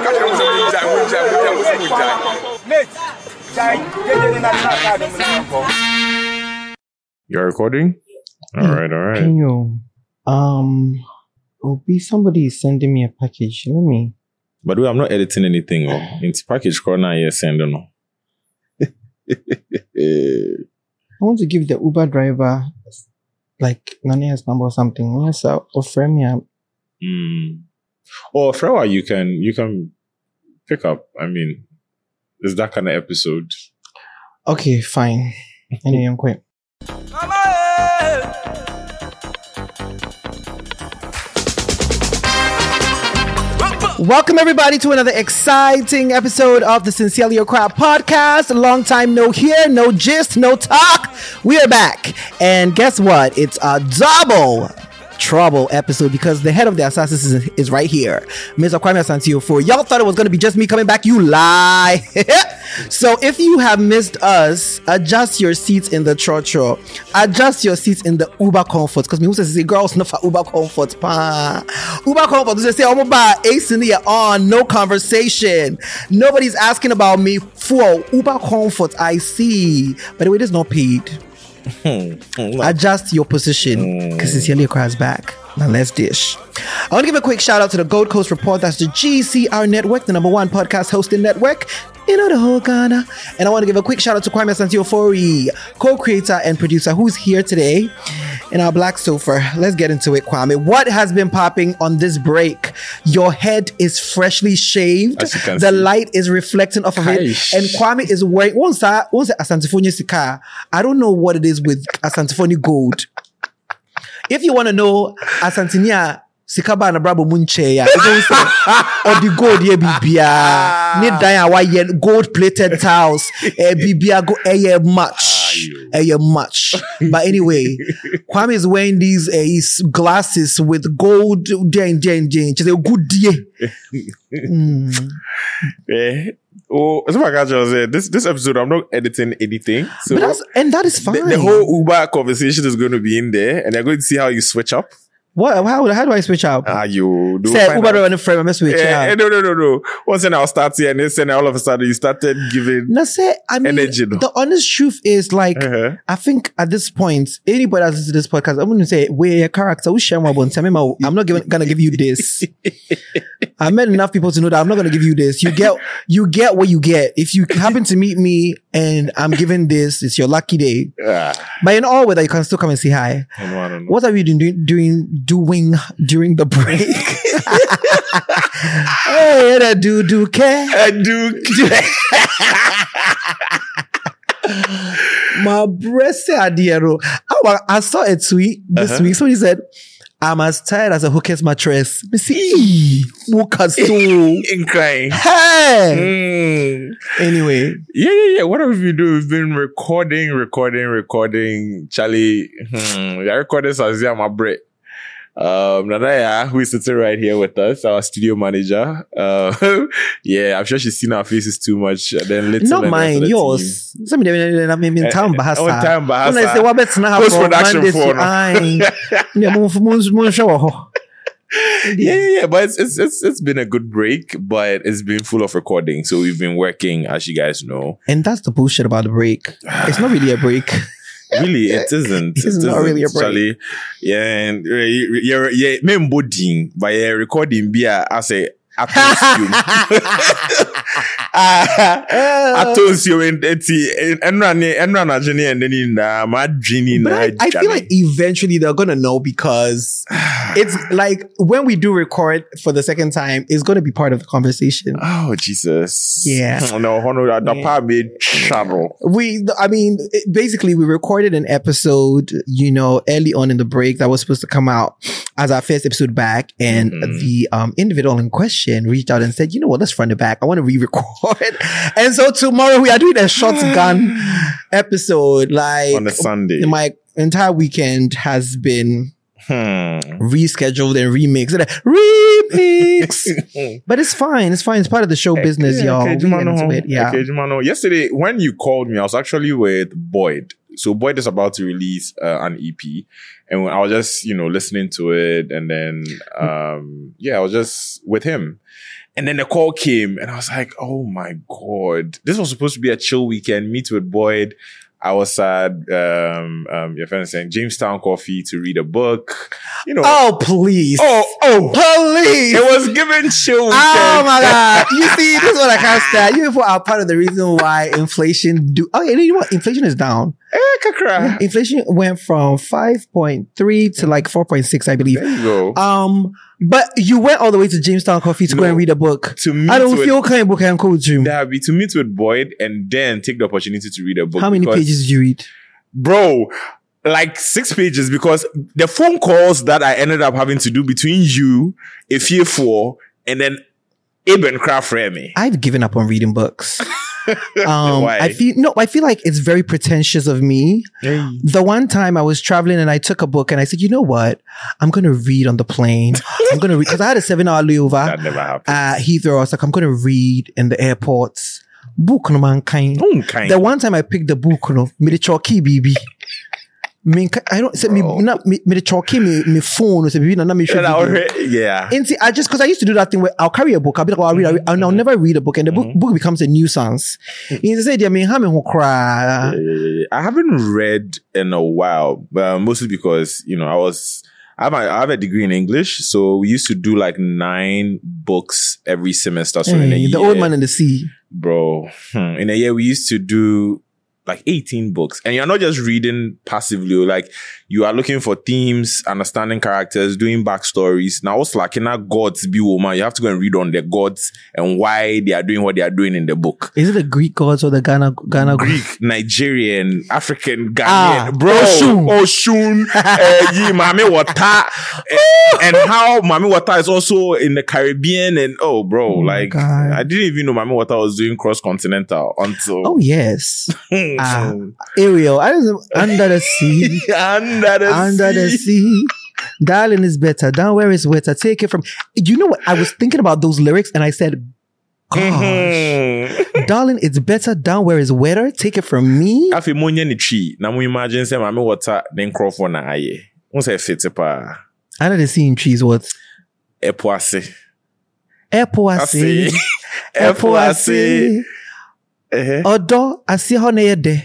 You're recording? All right. Can you, somebody is sending me a package. Let me. By the way, I'm not editing anything. It's package corner here sending. I want to give the Uber driver like Nania's number or something. Yes, or frame me up. Or Frewa, you can pick up. I mean, it's that kind of episode. Okay, fine. Anyway, I'm quick. Welcome everybody to another exciting episode of the Sincerely Your Crowd podcast. A long time no hear, no gist, no talk. We are back. And guess what? It's a double trouble episode because the head of the assassins is right here. Mr. Kwame Asante-Ofor. Y'all thought it was going to be just me coming back. You lie. So if you have missed us, adjust your seats in the trotro. Adjust your seats in the Uber Comfort. Because me who says girls not for Uber Comfort. Uber Comfort. They say, I'm about ace in the on. No conversation. Nobody's asking about me for Uber Comfort. I see. By the way, it is not paid. Adjust your position because Sincerely Across back. Now let's dish. I want to give a quick shout out to the Gold Coast Report. That's the GCR network, the #1 podcast hosting network in the whole Ghana. And I want to give a quick shout out to Kwame Asante-Ofor, co-creator and producer, who's here today in our black sofa. Let's get into it, Kwame. What has been popping on this break? Your head is freshly shaved. The light is reflecting off of it. And Kwame is wearing what's Asantefoni Sika. I don't know what it is with Asantefoni Gold. If you want to know Asantinia Sikaba na brabo munche ya, or the gold ye bibia, need daya wa gold plated towels, bibia go much. But anyway, Kwame is wearing these glasses with gold. She's a good day. Oh, as my guy said, this episode I'm not editing anything, so that is fine. The whole Uber conversation is going to be in there, and they're going to see how you switch up. What? How do I switch up? You do. Say Uber on the frame. I'm switch up. No. Once then I'll start here, and then all of a sudden you started giving. Energy. The honest truth is, like, I think at this point, anybody that's listening to this podcast, I'm going to say, we're your character. I'm not gonna give you this. I met enough people to know that I'm not gonna give you this. You get what you get. If you happen to meet me and I'm giving this, it's your lucky day. But in all weather, you can still come and say hi. I don't know. What have you been doing during the break? Hey, I do care. My breast adiero. I saw a tweet this week. So he said, I'm as tired as a hooker's mattress. Me see, in crying. Hey. Anyway. Yeah. What have we do? We've been recording. Charlie, I recorded Sazia my break. Nanaya, who is sitting right here with us, our studio manager. Yeah, I'm sure she's seen our faces too much. Then not mine, yours. Some of them I'm in town Bahasa. When I say what better now post production for Yeah, but it's been a good break, but it's been full of recording. So we've been working, as you guys know. And that's the bullshit about the break. It's not really a break. Really, it isn't. It's not really a break. Charlie. Yeah, and me embodying by recording beer as a I told you and I feel like eventually they're gonna know because it's like when we do record for the second time, it's gonna be part of the conversation. Oh Jesus! Yeah. No, the part made trouble. Basically, we recorded an episode, early on in the break that was supposed to come out as our first episode back, and the individual in question reached out and said, you know what, let's run it back. I want to re-record. And so tomorrow we are doing a shotgun episode. Like on a Sunday. My entire weekend has been rescheduled and remixed. But it's fine. It's fine. It's part of the show business, y'all. Okay, Jumano. Yesterday, when you called me, I was actually with Boyd. So Boyd is about to release an EP, and I was just, listening to it, and then I was just with him. And then the call came, and I was like, oh my God. This was supposed to be a chill weekend, meet with Boyd. I was at your friend saying Jamestown Coffee to read a book. Oh please! Oh please! It was given chill weekend. Oh my God! You see, this is what I can't stand. You people are part of the reason why inflation you know what? Inflation is down. Kakra. Inflation went from 5.3 to like 4.6, I believe. There you go. But you went all the way to Jamestown Coffee to go and read a book. I don't feel kind of book and cold dream. That would be to meet with Boyd and then take the opportunity to read a book. How many pages did you read? Bro, like 6 pages, because the phone calls that I ended up having to do between you, Efie4, and then Eben Craft Remy. I've given up on reading books. Why? I feel like it's very pretentious of me. Hey. The one time I was traveling and I took a book and I said, you know what? I'm going to read on the plane. I'm going to read, because I had a 7-hour layover. That never happened. Heathrow. I was like, I'm going to read in the airports. Book no mankind. The one time I picked the book, me the chalky BB. I don't say me the chalky me phone or me na me yeah. And see, because I used to do that thing where I'll carry a book, I'll be like, I'll read, and I'll never read a book, and the book becomes a nuisance. You say, I haven't read in a while, mostly because I have a degree in English, so we used to do like 9 books every semester. So in a year, the Old Man and the Sea, bro. In a year, we used to do like 18 books, and you're not just reading passively. Like, you are looking for themes, understanding characters, doing backstories. Now, what's like in that gods be woman? You have to go and read on the gods and why they are doing what they are doing in the book. Is it the Greek gods or the Ghana Greek, Nigerian, African, Ghanaian, bro? Oshun, Mami Wata, and how Mami Wata is also in the Caribbean, and God. I didn't even know Mami Wata was doing cross-continental until yes. Ariel, under the sea. Under the sea. Darling is better. Down where is wetter. Take it from. You know what? I was thinking about those lyrics and I said, gosh, darling, it's better down where is wetter. Take it from me. Afi monya ni tree. Na mu imagine say mame water then microphone na aye. Won say fit pa. Under the sea in trees what? Epoase. Epoase. Epoase. Odo asi ho na yede.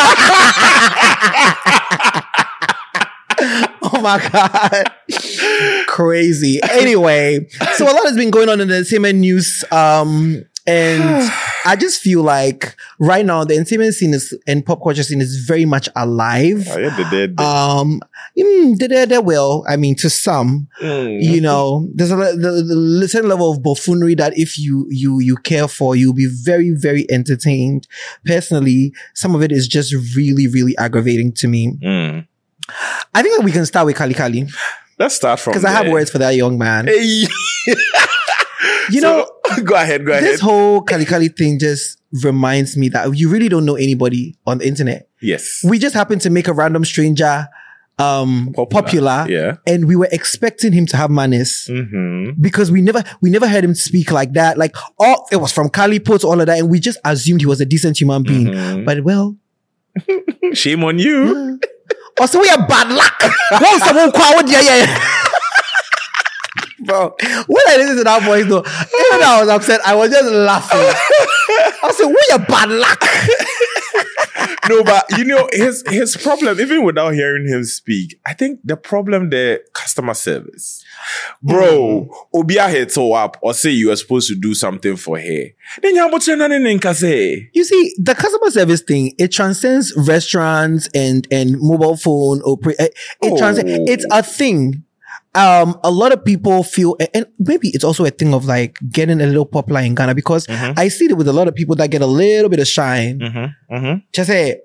Oh my God. Crazy. Anyway, so a lot has been going on in the entertainment news. And I just feel like right now the entertainment scene and pop culture scene is very much alive. Oh, yeah, they will. I mean, to some, there's a certain level of buffoonery that if you care for, you'll be very, very entertained. Personally, some of it is just really, really aggravating to me. I think that we can start with Kali Kali. Let's start from because I have words for that young man. Hey. Go ahead. This whole Kali Kali thing just reminds me that you really don't know anybody on the internet. Yes. We just happened to make a random stranger popular. Yeah. And we were expecting him to have manners. Because we never heard him speak like that. Like, it was from Kali Put, all of that, and we just assumed he was a decent human being. But well, shame on you. Also, we have bad luck. Bro, when I listened to that voice though, even though I was upset, I was just laughing. I said, we have bad luck. No, but his problem, even without hearing him speak, I think the problem there, customer service. Bro, Obia hits her up or say you are supposed to do something for her. Then you see, the customer service thing, it transcends restaurants and mobile phone it's a thing. A lot of people feel, and maybe it's also a thing of like getting a little popular in Ghana because I see it with a lot of people that get a little bit of shine. Just say,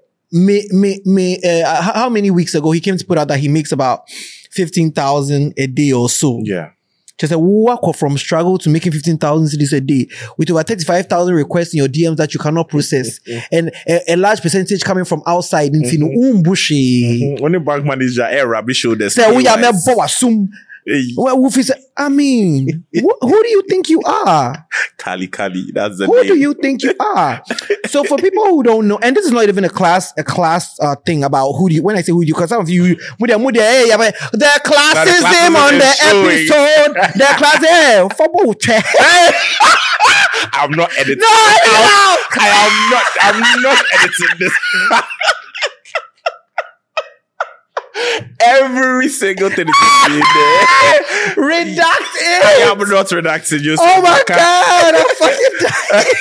how many weeks ago he came to put out that he makes about 15,000 a day or so. Yeah. Just a walk from struggle to making 15,000 cities a day with over 35,000 requests in your DMs that you cannot process and a large percentage coming from outside. Only bank manager rubbish show this. Say we are assume Well, Wolfie said, I mean, who do you think you are? Kali, that's the Who name. do you think you are? So for people who don't know, and this is not even a class thing about who do you, when I say who do you, because some of you, their classism on the episode, their class, I'm not editing. No, I'm not editing this. Every single thing is in there. Redact it. I am not redacting you. Oh my God, I'm fucking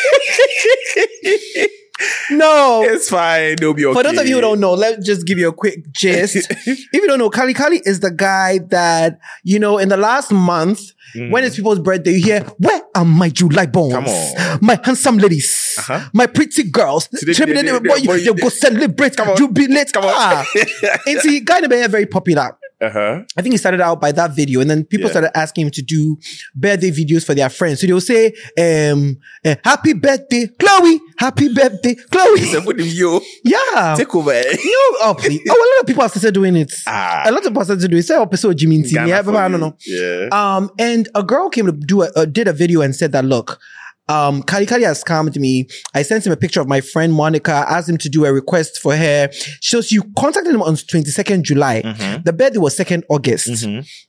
dying. No. It's fine. It'll be okay. For those of you who don't know, let's just give you a quick gist. If you don't know, Kali is the guy that, in the last month, when it's people's birthday, you hear, where are my July bones? Come on. My handsome ladies. My pretty girls. They go celebrate, jubilate. Come on. And see, guy is very popular. Uh-huh. I think he started out by that video, and then people started asking him to do birthday videos for their friends. So they'll say, happy birthday, Chloe. Happy birthday, Chloe. You. Yeah. Take over. Please. A lot of people have started doing it. A lot of people have started doing it. Say episode Jimmy T. I don't know. Yeah. And a girl came to did a video and said that, look, Kali has scammed me. I sent him a picture of my friend Monica, asked him to do a request for her. So you contacted him on 22nd July. The birthday was 2nd August.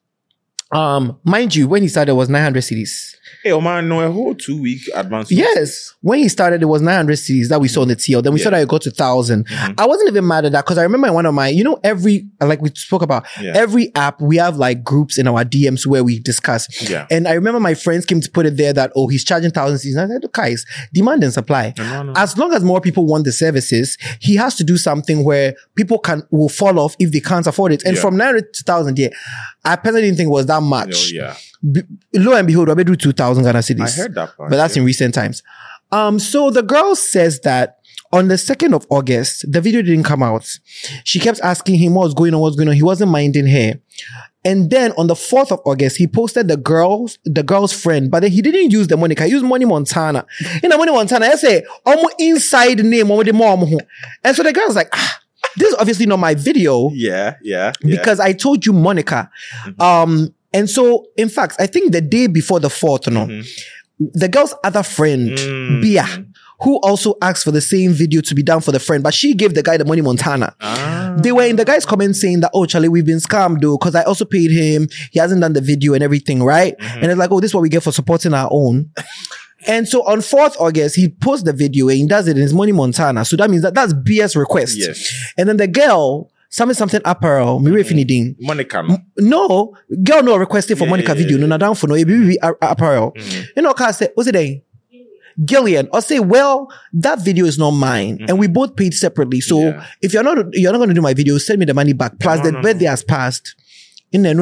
Mind you, when he started, it was 900 cedis. Hey, man, no, a whole 2-week advance. Yes. When he started, it was 900 cedis that we saw on the TL. Then we saw that it got to 1,000. I wasn't even mad at that because I remember in one of my, like we spoke about, every app, we have like groups in our DMs where we discuss. Yeah. And I remember my friends came to put it there that, he's charging 1,000 cedis. And I said, guys, demand and supply. No. As long as more people want the services, he has to do something where people will fall off if they can't afford it. And from 900 to 1,000, I personally didn't think it was that much. Lo and behold, I do 2,000 Ghana cedis. I heard that part. But that's in recent times. So the girl says that on the 2nd of August, the video didn't come out. She kept asking him what's going on. He wasn't minding her. And then on the 4th of August, he posted the girl's friend, but then he didn't use the Monica. He used Money Montana. In the Money Montana, I say, inside name, and so the girl's like, this is obviously not my video. Yeah. Because I told you Monica. And so, in fact, I think the day before the 4th, the girl's other friend, Bia, who also asked for the same video to be done for the friend, but she gave the guy the Money Montana. They were in the guy's comments saying that, Charlie, we've been scammed though, because I also paid him. He hasn't done the video and everything, right? And it's like, this is what we get for supporting our own. And so on 4th August, he posts the video and he does it in his Money Montana. So that means that's Bia's request. Yes. And then the girl, something apparel, Monica. No, girl no requested for Monica video. No, down for no apparel. Car said, what's it then? Gillian, or say, well, that video is not mine, and we both paid separately. So if you're not going to do my video, send me the money back. Plus, the birthday has passed. In the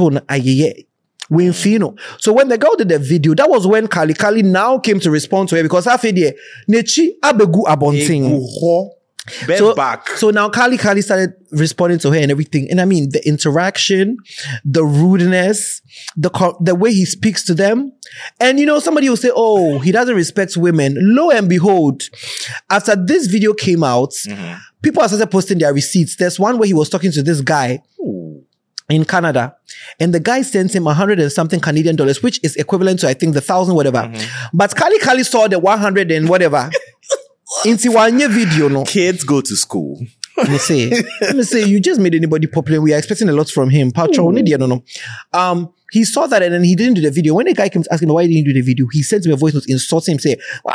so when the girl did the video, that was when Kali now came to respond to her because I feel Nechi abegu abonting. So now Kali started responding to her and everything. And I mean, the interaction, the rudeness, the way he speaks to them. And somebody will say, he doesn't respect women. Lo and behold, after this video came out, people have started posting their receipts. There's one where he was talking to this guy in Canada, and the guy sent him 100 and something Canadian dollars, which is equivalent to, I think, the 1,000 whatever. But Kali saw the 100 and whatever. Into one year video, no. Kids go to school. Let me say, you just made anybody popular. We are expecting a lot from him. He saw that and then he didn't do the video. When the guy came to ask him why he didn't do the video, he sent him a voice note insulting him, say,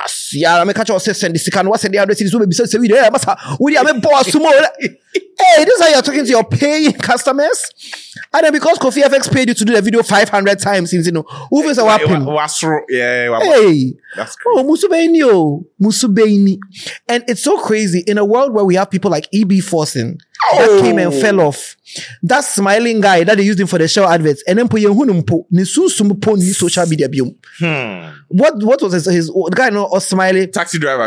hey, this is how you're talking to your paying customers? And then because Kofi FX paid you to do the video 500 times, since who is what happened? Hey, that's crazy. Musubeini. And it's so crazy in a world where we have people like EB Forsen that came and fell off. That smiling guy that they used him for the show adverts, and then ni social media biom. What was his the guy or smiley taxi driver,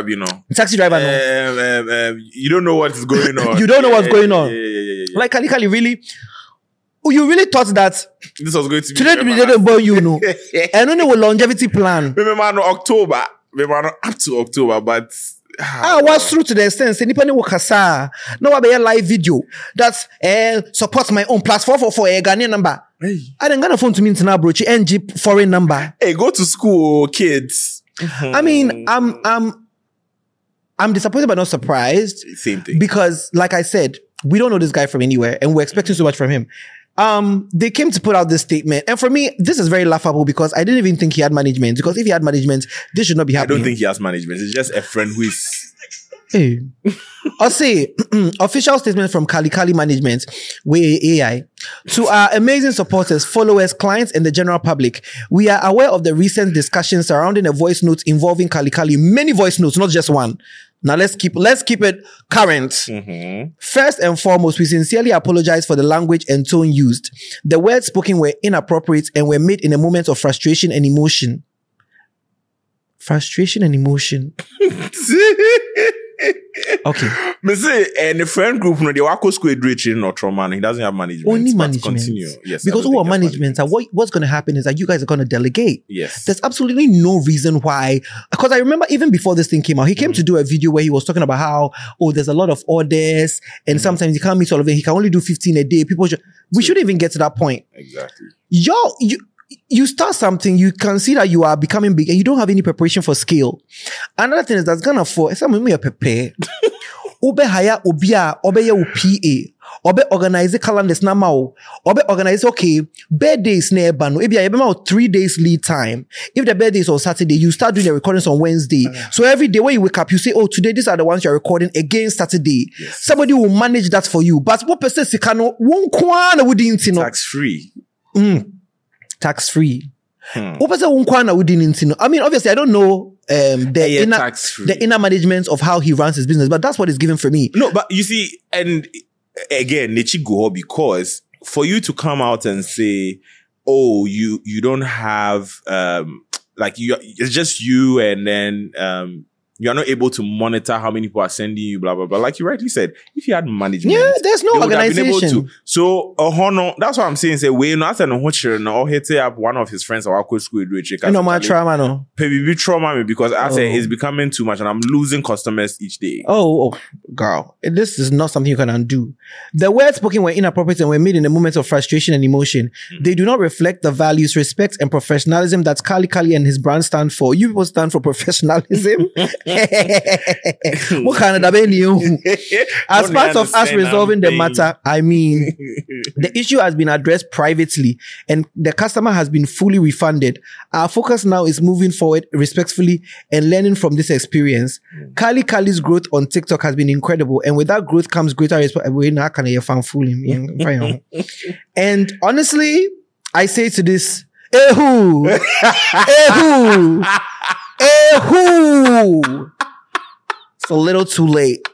you don't know what is going on. You don't know what's going on. Like Kali really. You really thought that this was going to be today didn't born and only with longevity plan. Remember October. Remember up to October, but I was through to the extent say nipa ne wo kasa no wa be live video that's support my own platform for a Ghanaian number. Hey. I didn't gonna phone to me into now broach NG foreign number. Hey, go to school, kids. I mean, I'm disappointed but not surprised. Same thing. Because, like I said, we don't know this guy from anywhere and we're expecting so much from him. They came to put out this statement. And for me, this is very laughable because I didn't even think he had management. Because if he had management, this should not be happening. I don't think he has management. It's just a friend who is... Hey. I'll say, official statement from Kali Kali Management, with AI. To our amazing supporters, followers, clients, and the general public, we are aware of the recent discussions surrounding a voice note involving Kali Kali. Many voice notes, not just one. Now let's keep it current. Mm-hmm. First and foremost, we sincerely apologize for the language and tone used. The words spoken were inappropriate and were made in a moment of frustration and emotion. Frustration and emotion. Okay. Me say, and the friend group, no, they work square reaching or trauma. He doesn't have management. Only but management. Continue. Yes. Because who are management? What's going to happen is that you guys are going to delegate. Yes. There's absolutely no reason why. Because I remember even before this thing came out, he came to do a video where he was talking about how, there's a lot of orders and sometimes he can't meet all of it. He can only do 15 a day. We shouldn't even get to that point. Exactly. You start something, you can see that you are becoming big and you don't have any preparation for scale. Another thing is that's gonna for some me prepare. Obe hire obia, obe ye PA, obe organize calendars na mao, obe organize birthdays na ebano. Ebia ebe ma 3 days lead time. If the birthday is on Saturday, you start doing the recordings on Wednesday. So every day when you wake up, you say, today these are the ones you're recording against Saturday. Yes. Somebody will manage that for you. But what person sikano won kwana wouldn't know tax free. Tax free. I mean, obviously, I don't know the inner management of how he runs his business, but that's what it's given for me. No, but you see, and again, Nechi go because for you to come out and say, you don't have it's just you, and then you are not able to monitor how many people are sending you, blah, blah, blah. Like you rightly said, if you had management. Yeah, there's no organization. So, that's what I'm saying. Say, we not and or hit up one of his friends or our school with my trauma, no. Maybe trauma me because I say it's becoming too much and I'm losing customers each day. Girl. This is not something you can undo. The words spoken were inappropriate and were made in a moment of frustration and emotion. Mm-hmm. They do not reflect the values, respect, and professionalism that Kali Kali and his brand stand for. You people stand for professionalism. What kind of as part of us resolving the matter, I mean, the issue has been addressed privately and the customer has been fully refunded. Our focus now is moving forward respectfully and learning from this experience. Kali Kali's growth on TikTok has been incredible, and with that growth comes greater respect. And honestly, I say to this, Ehu! It's a little too late.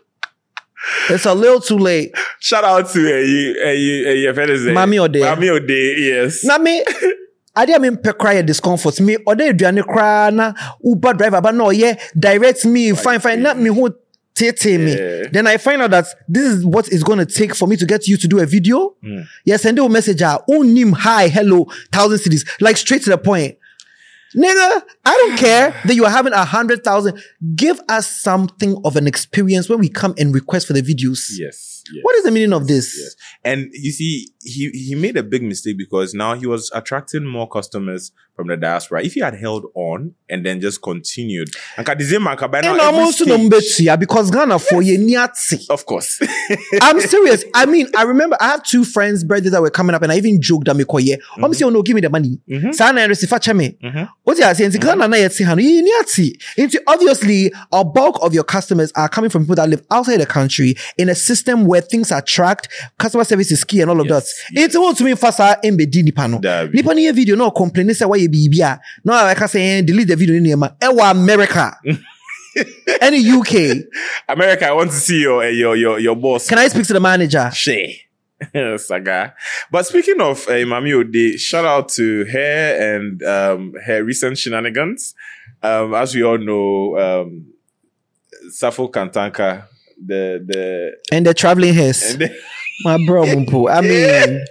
Shout out to Mami Ode, yes. Nami, I didn't cry discomfort. Me Ode Duane cry na Uber driver, but no, direct me, fine, not me who take me. Then I find out that this is what it's going to take for me to get you to do a video. Yes, send you a message. Nim, hi, hello, 1,000 cities, like straight to the point. Nigga, I don't care that you are having 100,000. Give us something of an experience when we come and request for the videos. Yes. What is the meaning of this? Yes. And you see, he made a big mistake because now he was attracting more customers from the diaspora. If he had held on and then just continued, and because Ghana for yes. Of course. I'm serious. I mean, I remember I have 2 friends' birthdays that were coming up, and I even joked that I'm saying, no, give me the money. Obviously, a bulk of your customers are coming from people that live outside the country in a system where things are tracked, customer service is key and all of that. It's all to me faster in the Nipano. Nipani video no complain say why you be no I can say delete the video in America. Any UK. America, I want to see your boss. Can I speak to the manager? Shay. Saga. But speaking of Mami Ode, shout out to her and her recent shenanigans. As we all know, Safo Kantanka, and the traveling hairs. My bro, I mean,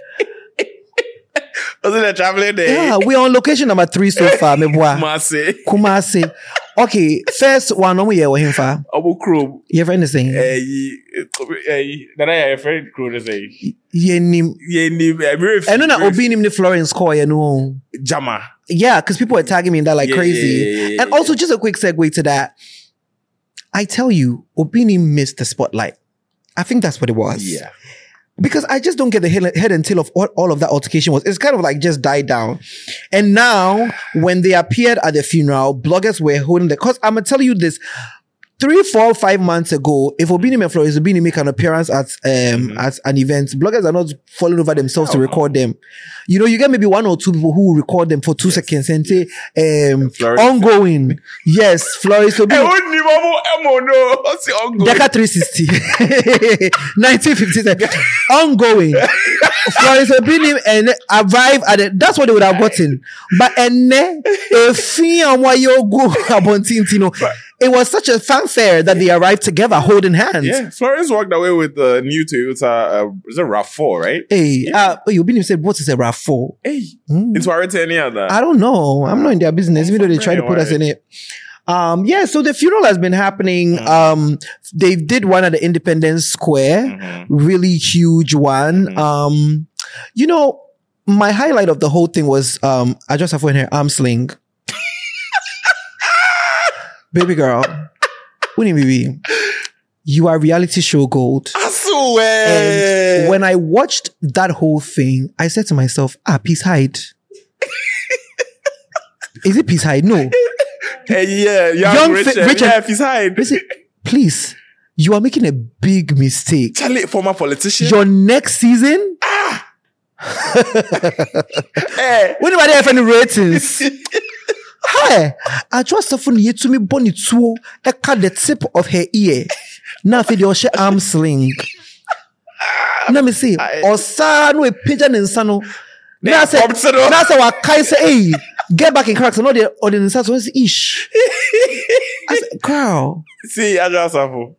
wasn't it traveling there? Yeah, we're on location number 3 so far, Kumasi. Okay, first one, no we him fa. Abu Crow. Your friend is saying. That I friend Crow to say. Yenim. And then Obi nim the Florence call, you know. Jama. Yeah, because people are tagging me in that like crazy. Yeah, and also, just a quick segue to that. I tell you, Obini missed the spotlight. I think that's what it was. Yeah. Because I just don't get the head and tail of what all of that altercation was. It's kind of like just died down. And now, when they appeared at the funeral, bloggers were holding because I'm going to tell you this. 3, 4, 5 months ago, if Obini and Florence Obini make an appearance at an event, bloggers are not falling over themselves to record them. You know, you get maybe 1 or 2 people who will record them for 2 seconds and say, ongoing. Yes, Florence Obini. Deca 360. 1957. Ongoing. Florence Obini and arrive at it. That's what they would have gotten. But it was such a fanfare that they arrived together holding hands. Yeah, Florence walked away with the new Toyota, is it RAV4, right? Hey, you been said, what is a RAV4? Hey, into any other? I don't know. I'm not in their business, even though they try to put us in it. Yeah, so the funeral has been happening. They did one at the Independence Square, really huge one. You know, my highlight of the whole thing was I just have in her arm sling. Baby girl, you are reality show gold. I swear. And when I watched that whole thing, I said to myself, Peace Hyde. Is it Peace Hyde? No. Young Richard. Yeah, Peace Hyde. Please, you are making a big mistake. Charlie, former politician. Your next season? When am I there for any ratings? Hi, I just suffered you to me bonny too. I cut the tip of her ear. Now for your arm sling. Let me see. Or son with pigeon and sano. Now say what Kai say, hey, get back in cracks and all the audience was ish. I said, girl. See, I just suffer.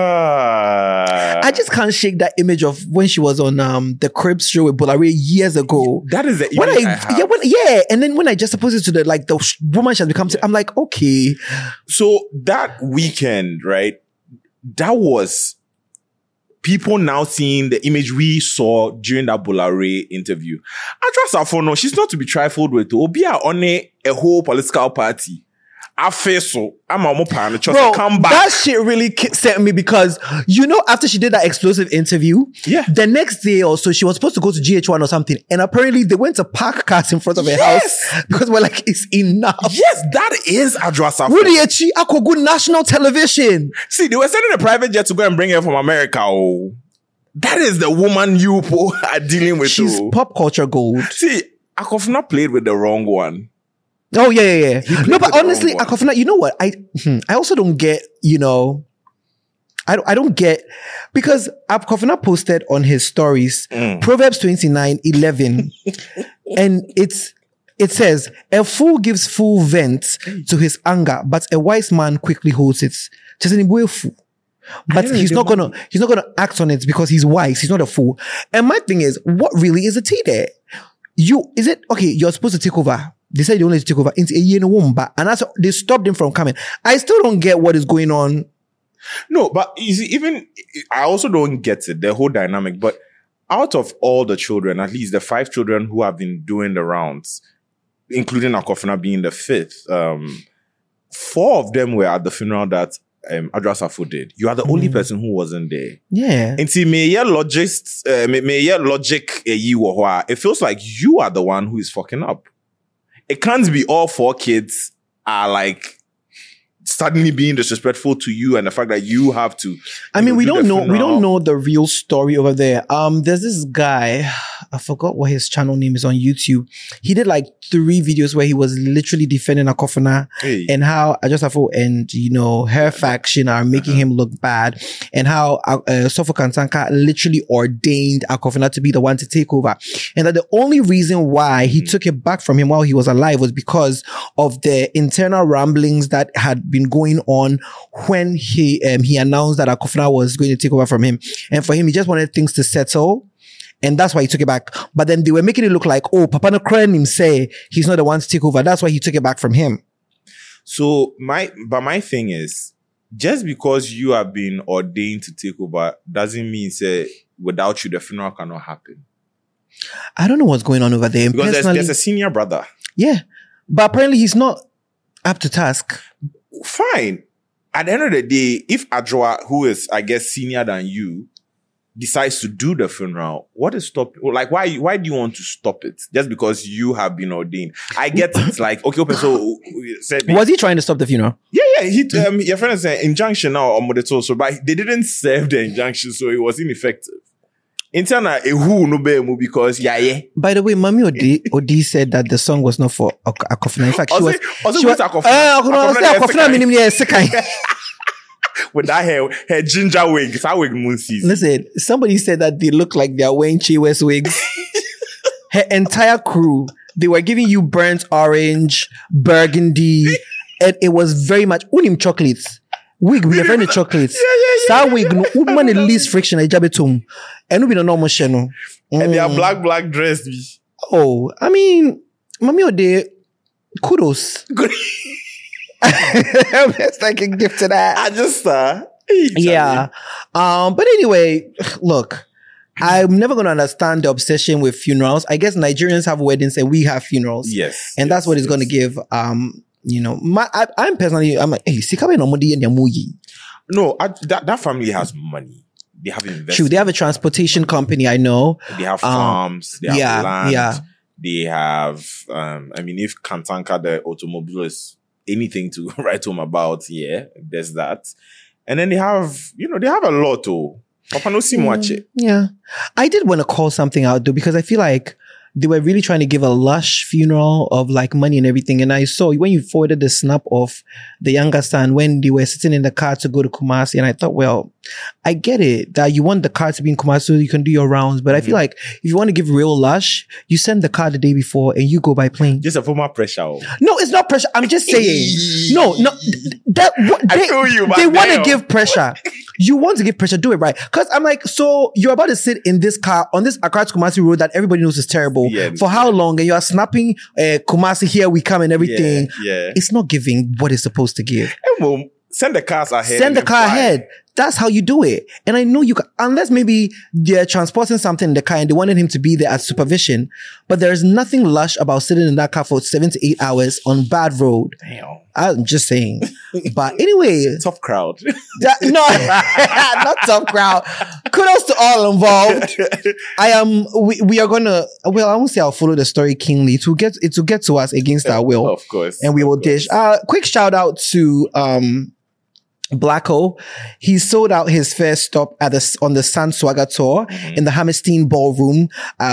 I just can't shake that image of when she was on the Cribs show with Bolare years ago. That is the image I have. And then when I just opposed it to the woman she has become, I'm like, okay. So that weekend, right? That was people now seeing the image we saw during that Bolare interview. I trust Afono. She's not to be trifled with. Obia on a whole political party. I feel so. I'm a pan. Bro, come back. That shit really set me because, you know, after she did that explosive interview, the next day or so, she was supposed to go to GH1 or something. And apparently they went to park cars in front of her house because we're like, it's enough. Yes, that is Adrasa. Rudy Ako good national television. See, they were sending a private jet to go and bring her from America. Oh, that is the woman you are dealing with. She's pop culture gold. See, Akofina played with the wrong one. Oh, yeah. No, but honestly, Akofina, you know what? I also don't get, you know, I don't get, because Akofina posted on his stories, Proverbs 29:11, and it says, a fool gives full vent to his anger, but a wise man quickly holds it. But he's not gonna act on it because he's wise. He's not a fool. And my thing is, what really is the tea there? You're supposed to take over. They said they only take over into a year in a womb, and that's they stopped him from coming. I still don't get what is going on. No, but you see, I also don't get it, the whole dynamic. But out of all the children, at least the 5 children who have been doing the rounds, including Akofina being the 5th, 4 of them were at the funeral that Adrasafo did. You are the only person who wasn't there. Yeah. And see, logic, it feels like you are the one who is fucking up. It can't be all 4 kids are like suddenly being disrespectful to you and the fact that you have to. I mean, we don't know the real story over there. There's this guy, I forgot what his channel name is on YouTube. He did like 3 videos where he was literally defending Akofina and how Ajosafo and, you know, her faction are making him look bad, and how Sofo Kantanka literally ordained Akofina to be the one to take over. And that the only reason why he took it back from him while he was alive was because of the internal ramblings that had been going on when he announced that Akofina was going to take over from him. And for him, he just wanted things to settle. And that's why he took it back. But then they were making it look like, Papa no crying him say he's not the one to take over. That's why he took it back from him. So my thing is, just because you have been ordained to take over doesn't mean say without you the funeral cannot happen. I don't know what's going on over there. Because there's a senior brother. Yeah. But apparently he's not up to task. Fine. At the end of the day, if Adjoa, who is, I guess, senior than you, decides to do the funeral, what is stopping? Like, why do you want to stop it? Just because you have been ordained? I get it. Like, okay, so was he trying to stop the funeral? Yeah. Your friend is saying injunction now on Modeto, so but they didn't serve the injunction, so it was ineffective. Interna who no be because yeah. By the way, Mami Odi said that the song was not for Akofina. In fact, she was Akofina. With that her ginger wig, it's how wig moon sees. Listen, somebody said that they look like they're wearing Chiwes wigs. Her entire crew, they were giving you burnt orange, burgundy, and it was very much unim chocolates. Wig, we are very chocolates. Yeah. Wig, no woman at least friction. I jabetum, and we be no normal channel. And they are black dressed. Oh, I mean, Mami Ode, kudos. It's like a gift to that. I just yeah. But anyway, look, I'm never going to understand the obsession with funerals. I guess Nigerians have weddings and we have funerals. Yes. And that's what it's going to give. You know, I'm personally, I'm like, hey, no, that family has money. They have investment. True, they have a transportation company, I know. They have farms. They have land. Yeah. They have, I mean, if Kantanka, the automobile is anything to write home about, yeah, there's that. And then they have, they have a lot too. Papa no see much. Yeah. I did want to call something out though, because I feel like they were really trying to give a lush funeral of like money and everything. And I saw when you forwarded the snap of the younger son when they were sitting in the car to go to Kumasi, and I thought, well, I get it that you want the car to be in Kumasi so you can do your rounds. But I feel like if you want to give real lush, you send the car the day before and you go by plane. Just a form of pressure. No, it's not pressure. I'm just saying. No. I feel you, they want to give pressure. You want to give pressure, do it right. Because I'm like, so you're about to sit in this car on this Accra to Kumasi road that everybody knows is terrible. Yeah, for how long? And you are snapping Kumasi, here we come and everything. Yeah. It's not giving what it's supposed to give. Well, send the cars ahead. Send the car ahead. That's how you do it. And I know you can, unless maybe they're transporting something in the car and they wanted him to be there as supervision. But there's nothing lush about sitting in that car for 7 to 8 hours on bad road. Damn. I'm just saying. But anyway. Tough crowd. Not tough crowd. Kudos to all involved. We are gonna, well, I won't say I'll follow the story keenly. It will get to us against our will. Of course. And we will dish. Quick shout out to, Blacko. He sold out his first stop on the Sun Swagger tour in the Hammerstein Ballroom,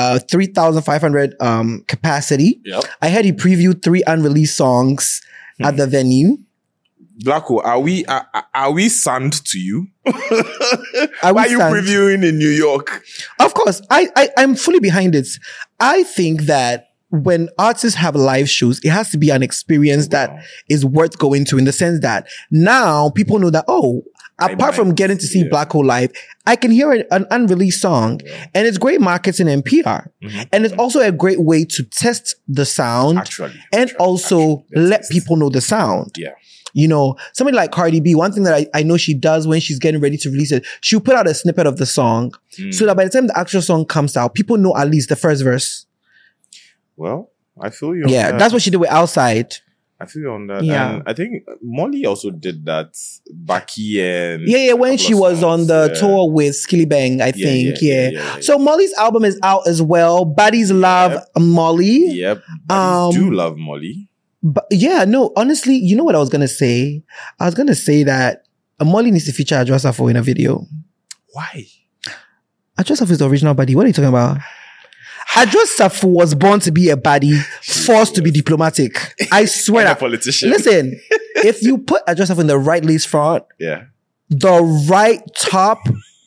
3,500 capacity. Yep. I heard he previewed 3 unreleased songs at the venue. Blacko, are we signed to you? Why are you signed? previewing in New York? Of course, I'm fully behind it. I think that when artists have live shows, it has to be an experience that is worth going to, in the sense that now people know that, apart from getting to see Blacko live, I can hear an unreleased song, and it's great marketing and PR. And it's also a great way to test the sound and also let people know the sound. Yeah. You know, somebody like Cardi B, one thing that I know she does when she's getting ready to release it, she'll put out a snippet of the song so that by the time the actual song comes out, people know at least the first verse. Well, I feel you. Yeah, that's what she did with Outside. I feel you on that. Yeah. And I think Molly also did that. Baki and when she was on the tour with Skilly Bang, I think. Yeah. So Molly's album is out as well. Baddies love Molly. Yep. Baddies do love Molly. But honestly, you know what I was gonna say? I was gonna say that Molly needs to feature Adjoa Safo in a video. Why? Adjoa Safo is the original baddie. What are you talking about? Adjoa Safo was born to be a baddie, forced to be diplomatic. I swear. A politician. Listen, if you put Adjoa Safo in the right lace front, the right top,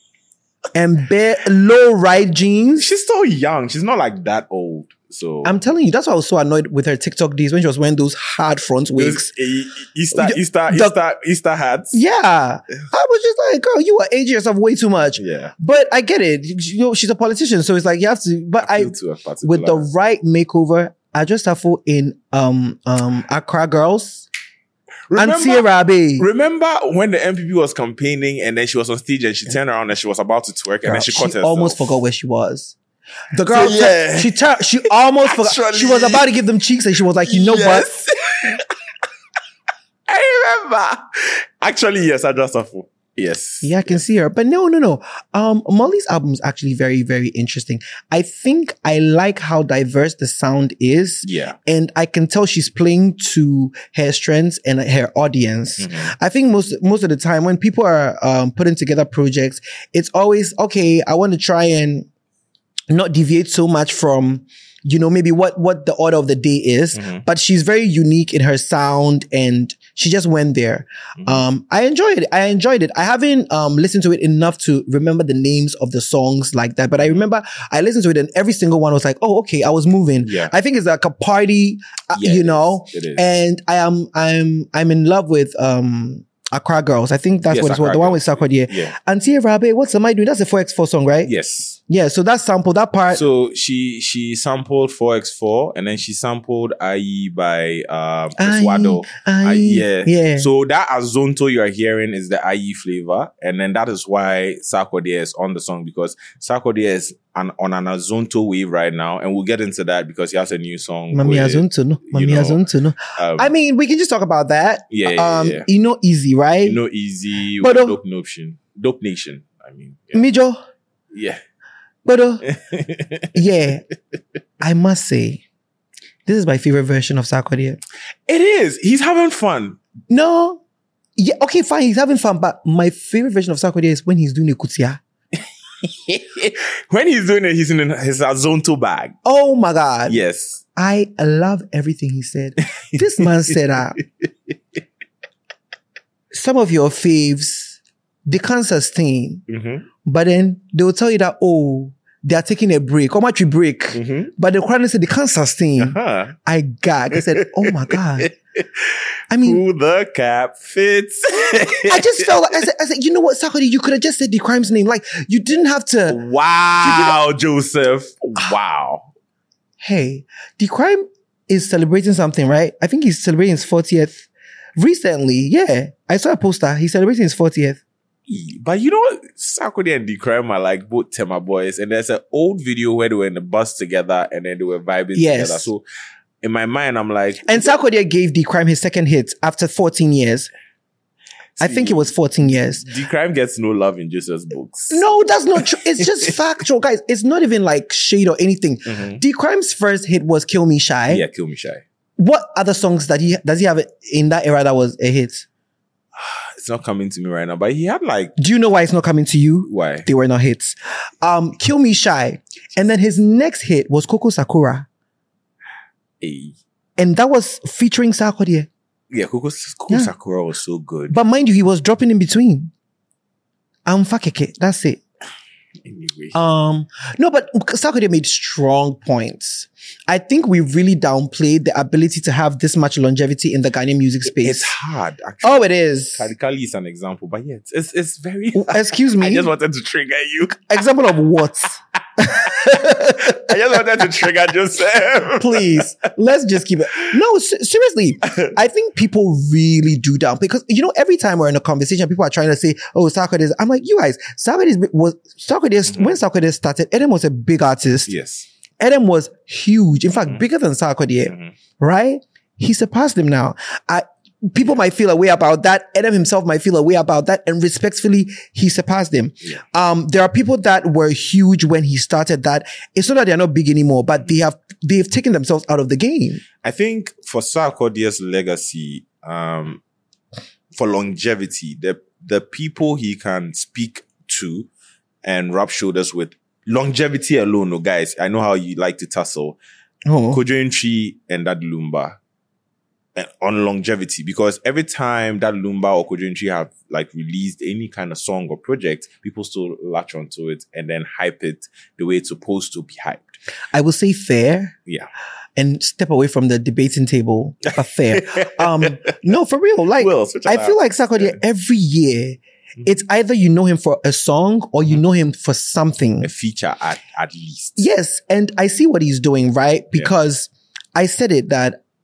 and low right jeans. She's still young. She's not like that old. So I'm telling you, that's why I was so annoyed with her TikTok days when she was wearing those hard front wigs. Easter hats. Yeah. I was just like, girl, you are aging yourself way too much. Yeah. But I get it. You know, she's a politician, so it's like you have to. But with the right makeover, Adjoa Safo in Accra Girls. Auntie Rabi. Remember when the MPP was campaigning and then she was on stage and she turned around and she was about to twerk and then she caught herself. Almost forgot where she was. The girl, So, she almost forgot. She was about to give them cheeks and she was like, you know what? I remember. Actually, yes, I just suffer. Yes. Yeah, I can see her. But no. Molly's album is actually very, very interesting. I think I like how diverse the sound is. Yeah. And I can tell she's playing to her strengths and her audience. I think most of the time when people are putting together projects, it's always, okay, I want to try and not deviate so much from, maybe what the order of the day is, but she's very unique in her sound and she just went there. I enjoyed it. I haven't listened to it enough to remember the names of the songs like that, but I remember I listened to it and every single one was like, oh, okay, I was moving. Yeah. I think it's like a party, It is. and I'm in love with, Accra Girls. I think that's what it's called. The one with Sarkodie. Yeah. Auntie Rabe, what am I doing? That's a 4x4 song, right? Yes. Yeah, so that sample, that part. So she sampled 4x4 and then she sampled IE by Swado. Yeah. So that Azonto you are hearing is the IE flavor, and then that is why Sarkodie is on the song, because Sarkodie is on an Azonto wave right now, and we'll get into that because he has a new song. Mami Azonto, no. I mean, we can just talk about that. Yeah. Easy, right? Easy. But, Dope Nation. I mean, Mijo. Yeah. But yeah, I must say, this is my favorite version of Sarkodie. It is. He's having fun. No. Yeah, okay, fine. He's having fun, but my favorite version of Sarkodie is when he's doing a kutia. When he's doing it, he's in his Azonto bag. Oh my God. Yes. I love everything he said. This man said, some of your faves, they can't sustain. But then they will tell you that, they are taking a break. How much we break? But the crowd said they can't sustain. I gag. I said, oh my God. I mean, who the cap fits. I just felt like, I said, you know what, Sarkodie, you could have just said the crime's name. Like, you didn't have to. Wow, Joseph. Wow. Hey, the crime is celebrating something, right? I think he's celebrating his 40th. Recently, yeah. I saw a poster. He's celebrating his 40th. But Sarkodie and D-Crime are like both Tema boys. And there's an old video where they were in the bus together and then they were vibing together. So in my mind, I'm like... And Sarkodie gave D-Crime his second hit after 14 years. I think it was 14 years. D-Crime gets no love in Joseph's books. No, that's not true. It's just factual, guys. It's not even like shade or anything. D-Crime's first hit was Kill Me Shy. Yeah, Kill Me Shy. What other songs does he have in that era that was a hit? It's not coming to me right now, but he had like... Do you know why it's not coming to you? Why? They were not hits. Kill Me Shy. And then his next hit was Coco Sakura. Hey. And that was featuring Sarkodie. Yeah, Coco Sakura was so good. But mind you, he was dropping in between. Fakeke. That's it. Anyway. No, but Sarkodie made strong points. I think we really downplayed the ability to have this much longevity in the Ghanaian music space. It's hard, actually. Oh, it is. Kali is an example, but yeah, it's very... Excuse me? I just wanted to trigger you. Example of what? I just wanted to trigger Joseph. Please, let's just keep it. No, seriously. I think people really do down because, every time we're in a conversation, people are trying to say, oh, Sarkodie is... I'm like, you guys, when Sarkodie started, Edem was a big artist. Yes. Edem was huge. In fact, bigger than Sarkodie, right? He surpassed him now. People might feel a way about that. Edem himself might feel a way about that. And respectfully, he surpassed him. Yeah. There are people that were huge when he started that. It's not that they're not big anymore, but they've taken themselves out of the game. I think for Sarkodie's legacy, for longevity, the people he can speak to and rub shoulders with, longevity alone, guys. I know how you like to tussle. Kojo Ntwi and Daddy Lumba on longevity, because every time Daddy Lumba or Kojo Ntwi have like released any kind of song or project, people still latch onto it and then hype it the way it's supposed to be hyped. I will say fair. Yeah. And step away from the debating table, but fair. No, for real. Like, I feel like Sarkodie every year, it's either you know him for a song or you know him for something. A feature at least. Yes. And I see what he's doing, right? Because I said it that,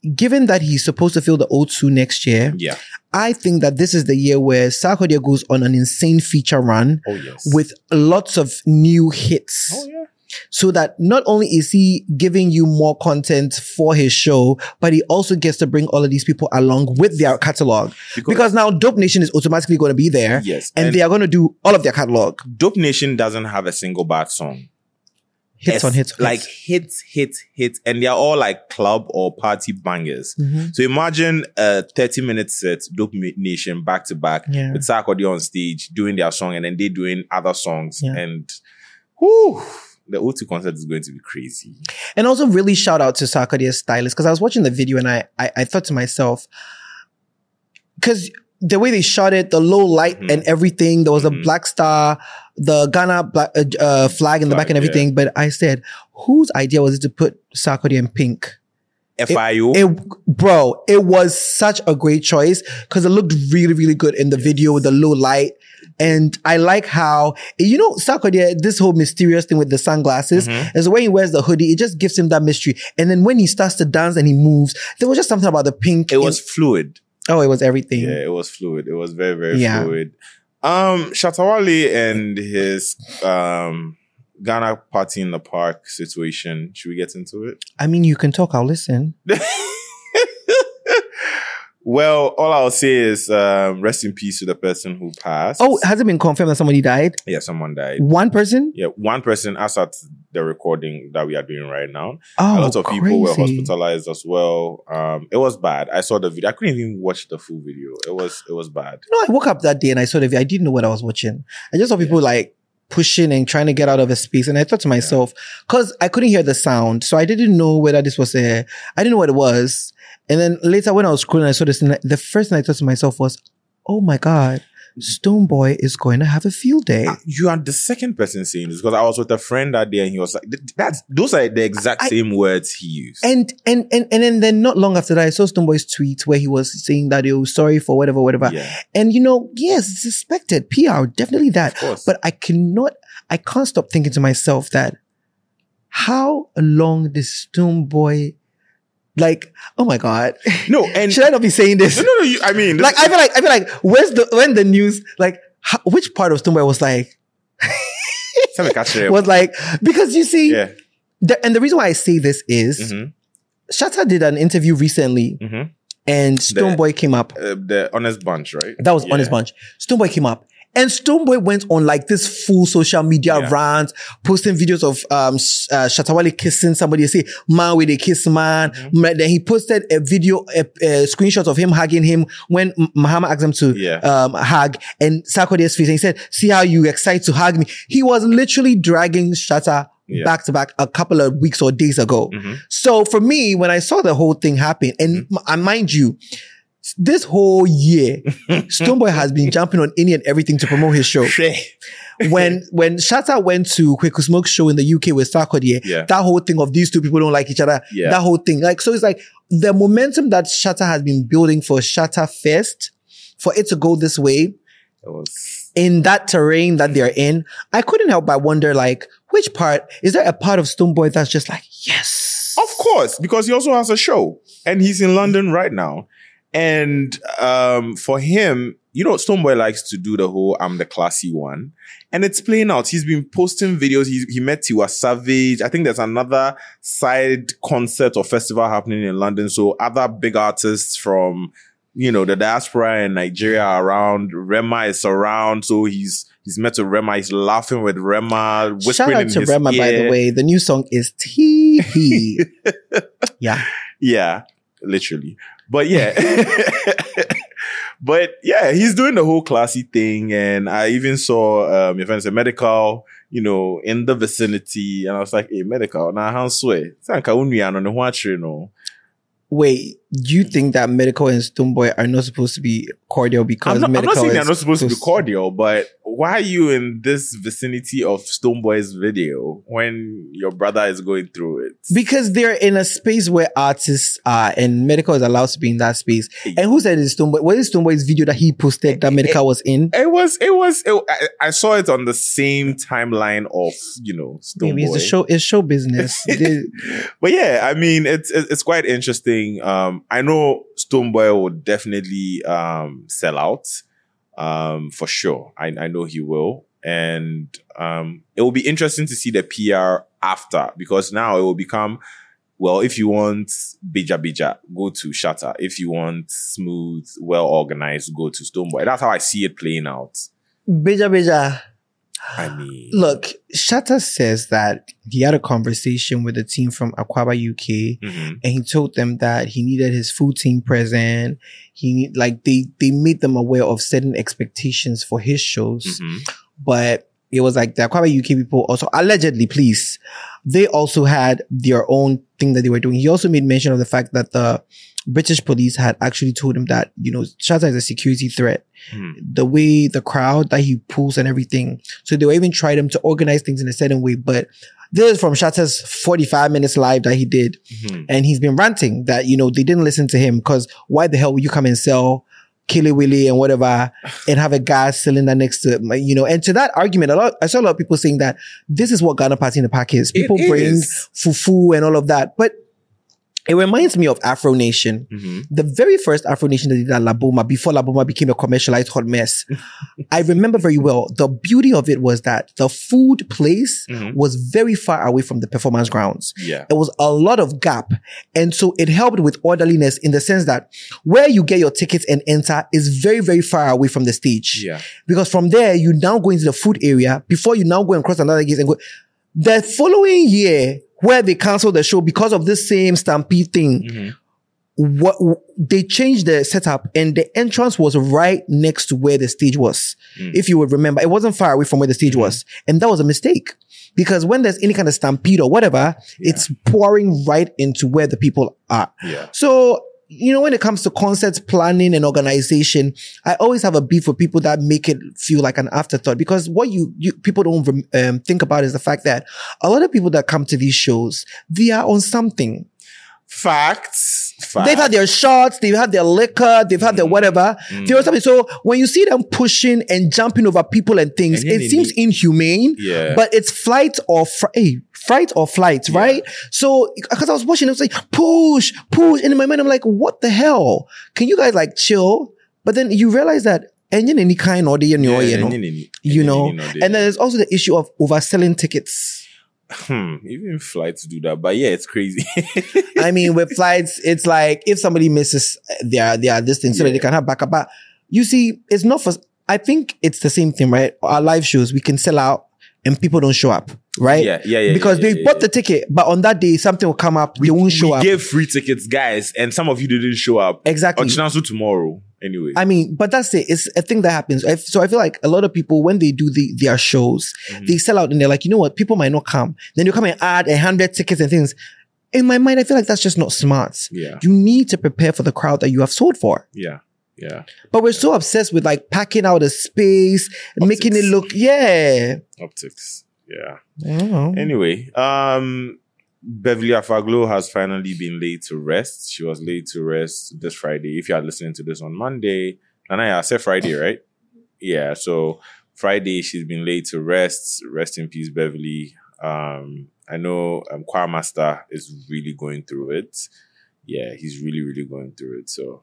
given that he's supposed to fill the O2 next year, Yeah. I think that this is the year where Sarkodie goes on an insane feature run Oh, yes. with lots of new hits. Oh, yeah. So that not only is he giving you more content for his show, but he also gets to bring all of these people along with their catalog. Because now Dope Nation is automatically going to be there. Yes. And they are going to do all of their catalog. Dope Nation doesn't have a single bad song. Hits on hits. Like hits. And they're all like club or party bangers. Mm-hmm. So imagine a 30-minute set, Dope Nation back to back Yeah. with Sarkodie on stage doing their song and then they doing other songs. Yeah. And whoo, the O2 concert is going to be crazy. And also really shout out to Sarkodie's stylist, because I was watching the video and I thought to myself, because the way they shot it, the low light and everything, there was a black star, the Ghana flag in the back and everything. Yeah. But I said, whose idea was it to put Sarkodie in pink? FIO. It was such a great choice because it looked really, really good in the video with the low light. And I like how, Sarkodie, this whole mysterious thing with the sunglasses, is the way he wears the hoodie, it just gives him that mystery. And then when he starts to dance and he moves, there was just something about the pink. It was fluid. Oh, it was everything. Yeah, it was fluid. It was very, very fluid. Shatta Wale and his Ghana party in the park situation. Should we get into it? I mean, you can talk, I'll listen. Well, all I'll say is rest in peace to the person who passed. Oh, has it been confirmed that somebody died? Yeah, someone died. One person? Yeah, one person, as at the recording that we are doing right now. Oh, a lot of people were crazy. hospitalized as well. It was bad. I saw the video. I couldn't even watch the full video. It was bad. I woke up that day and I saw the video. I didn't know what I was watching. I just saw people like pushing and trying to get out of a space. And I thought to myself, because I couldn't hear the sound, so I didn't know whether this was I didn't know what it was. And then later when I was scrolling, I saw this, and the first thing I thought to myself was, oh my God, Stonebwoy is going to have a field day. You are the second person saying this, because I was with a friend that day and he was like, those are the exact same words he used. And then not long after that, I saw Stonebwoy's tweet where he was saying that he was sorry for whatever. Yeah. And yes, it's expected. PR, definitely that. Of course. But I can't stop thinking to myself that how long does Stonebwoy, oh my God. No, and should I not be saying this? No. I mean, I feel like when the news, which part of Stonebwoy was because you see, yeah. and the reason why I say this is Shatta did an interview recently and Stonebwoy came up. The Honest Bunch, right? That was Honest Bunch. Stonebwoy came up. And Stonebwoy went on this full social media rant, posting videos of Shatta Wale kissing somebody. Say, man with a kiss man. Then he posted a video, a screenshot of him hugging him when Mahama asked him to hug, and Sarkodie's face. And he said, see how you excited to hug me. He was literally dragging Shatta back to back a couple of weeks or days ago. So for me, when I saw the whole thing happen, and mind you, this whole year, Stonebwoy has been jumping on any and everything to promote his show. When Shatta went to Kweku Smoke's show in the UK with Sarkodie, that whole thing of these two people don't like each other, that whole thing. So it's like the momentum that Shatta has been building for Shatta Fest, for it to go this way, in that terrain that they're in, I couldn't help but wonder, which part, is there a part of Stonebwoy that's just yes? Of course, because he also has a show and he's in London right now. And for him, Stonebwoy likes to do the whole I'm the classy one. And it's playing out. He's been posting videos. He met Tiwa Savage. I think there's another side concert or festival happening in London. So other big artists from, the diaspora in Nigeria are around. Rema is around. So he's met with Rema. He's laughing with Rema. Shout out to Rema, by the way. The new song is T.P. Yeah. Yeah, literally. But he's doing the whole classy thing. And I even saw, your friend said Medical, in the vicinity. And I was like, hey, Medical, now how swear? Wait, You think that Medical and Stonebwoy are not supposed to be cordial because I'm not saying they're not supposed to be close- cordial, but why are you in this vicinity of Stonebwoy's video when your brother is going through it? Because they're in a space where artists are, and Medical is allowed to be in that space. And who said it's Stonebwoy? Was it Stonebwoy's video that he posted that Medical was in? I saw it on the same timeline of, Stonebwoy. Maybe it's show business. But yeah, I mean, it's quite interesting. I know Stonebwoy will definitely sell out for sure. I know he will, and it will be interesting to see the PR after, because now it will become, well, if you want bija, go to Shatta. If you want smooth, well organized, go to Stonebwoy. That's how I see it playing out. Bija. I mean, look, Shatta says that he had a conversation with the team from Aquaba UK, and he told them that he needed his full team present. They made them aware of certain expectations for his shows, but it was like the Aquaba UK people also, allegedly, please, they also had their own thing that they were doing. He also made mention of the fact that the British police had actually told him that, Shatta is a security threat. The way the crowd that he pulls and everything. So they were even tried him to organize things in a certain way. But this is from Shatta's 45 minutes live that he did. And he's been ranting that, they didn't listen to him because why the hell would you come and sell Killy Willy and whatever and have a gas cylinder next to, and to that argument, I saw a lot of people saying that this is what Ghana Party in the Pack is. People bring fufu and all of that. But it reminds me of Afro Nation. The very first Afro Nation that did at La Boma, before La Boma became a commercialized hot mess. I remember very well. The beauty of it was that the food place was very far away from the performance grounds. Yeah. It was a lot of gap. And so it helped with orderliness in the sense that where you get your tickets and enter is very, very far away from the stage. Yeah. Because from there, you now go into the food area before you now go and cross another gate and go. The following year, where they canceled the show because of this same Stampede thing, they changed the setup and the entrance was right next to where the stage was. If you would remember, it wasn't far away from where the stage was. And that was a mistake because when there's any kind of stampede or whatever, it's pouring right into where the people are. Yeah. So, when it comes to concerts planning and organization, I always have a beef with people that make it feel like an afterthought, because what you people don't think about is the fact that a lot of people that come to these shows, they are on something. Facts. They've had their shots, they've had their liquor, they've had their whatever. There was something. So when you see them pushing and jumping over people and things, it seems inhumane. Yeah. But it's fight or flight, right? So because I was watching, it was like push, and in my mind I'm like, what the hell? Can you guys chill? But then you realize that any kind of and then there's also the issue of overselling tickets. Even flights do that, but yeah, it's crazy. I mean, with flights, it's like if somebody misses their distance so that they can have backup. But you see, it's not for. I think it's the same thing, right? Our live shows, we can sell out and people don't show up, right? Yeah. Because they bought the ticket, but on that day something will come up. They won't show up. We gave free tickets, guys, and some of you didn't show up. Exactly. Or tomorrow. Anyway. I mean, but that's it. It's a thing that happens. So I feel like a lot of people, when they do their shows, they sell out and they're like, you know what? People might not come. Then you come and add 100 tickets and things. In my mind, I feel like that's just not smart. Yeah. You need to prepare for the crowd that you have sold for. Yeah. Yeah. But we're so obsessed with packing out a space, and making it look, optics. Yeah. I don't know. Anyway, Beverly Afaglo has finally been laid to rest. She was laid to rest this Friday. If you are listening to this on Monday, and I said Friday, right? Yeah. So Friday, she's been laid to rest. Rest in peace, Beverly. I know Choir Master is really going through it. Yeah, he's really, really going through it. So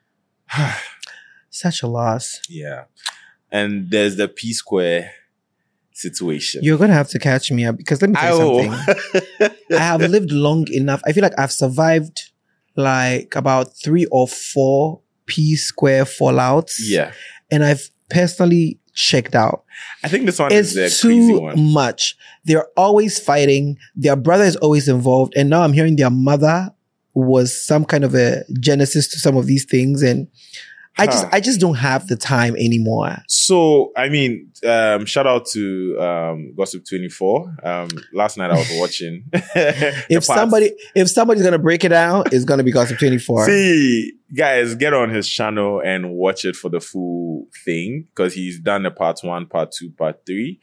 such a loss. Yeah. And there's the P Square situation. You're going to have to catch me up, because let me tell you something. I have lived long enough. I feel like I've survived about 3 or 4 P Square fallouts. Yeah. And I've personally checked out. I think this one is a crazy one. Too much. They're always fighting. Their brother is always involved. And now I'm hearing their mother was some kind of a genesis to some of these things. And I just don't have the time anymore. So, I mean, shout out to Gossip 24. Last night I was watching. If somebody's gonna break it out, it's gonna be Gossip 24. See, guys, get on his channel and watch it for the full thing because he's done the part 1, part 2, part 3.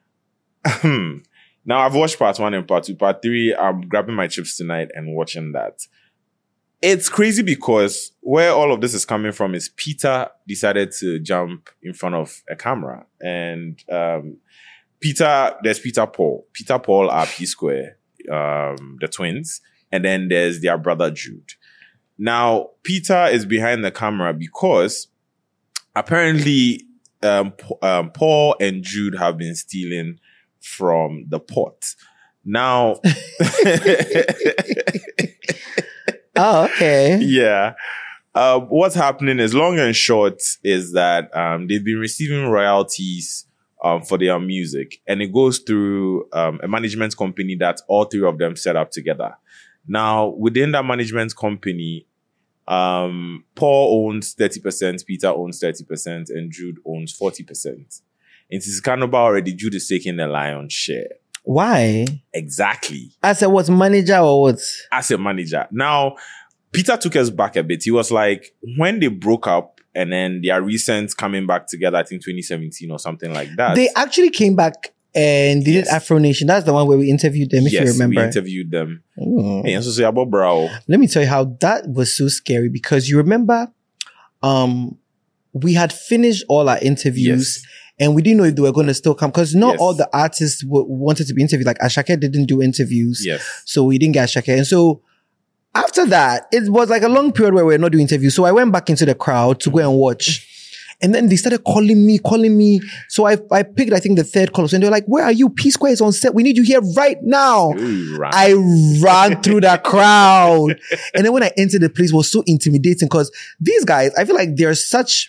Now I've watched part 1 and part 2. Part 3, I'm grabbing my chips tonight and watching that. It's crazy because where all of this is coming from is Peter decided to jump in front of a camera. And there's Peter Paul. Peter Paul are P-Square, the twins. And then there's their brother Jude. Now, Peter is behind the camera because apparently Paul and Jude have been stealing from the pot. Now... Oh, okay. Yeah. What's happening is, long and short, is that they've been receiving royalties for their music. And it goes through a management company that all three of them set up together. Now, within that management company, Paul owns 30%, Peter owns 30%, and Jude owns 40%. In Tizikanoba already, Jude is taking the lion's share. Why? Exactly. As a what, manager or what? As a manager. Now, Peter took us back a bit. He was like, when they broke up and then their recent coming back together, I think 2017 or something like that. They actually came back and they did Afro Nation. That's the one where we interviewed them, if you remember. Yes, we interviewed them. Hey, so say about Brow. Let me tell you how that was so scary because you remember we had finished all our interviews. Yes. And we didn't know if they were going to still come because not all the artists wanted to be interviewed. Like Ashake didn't do interviews. Yes. So we didn't get Ashake. And so after that, it was like a long period where we were not doing interviews. So I went back into the crowd to go and watch. And then they started calling me. So I picked, I think, the third call. And they were like, where are you? P-Square is on set. We need you here right now. I ran through that crowd. And then when I entered the place, it was so intimidating because these guys, I feel like they're such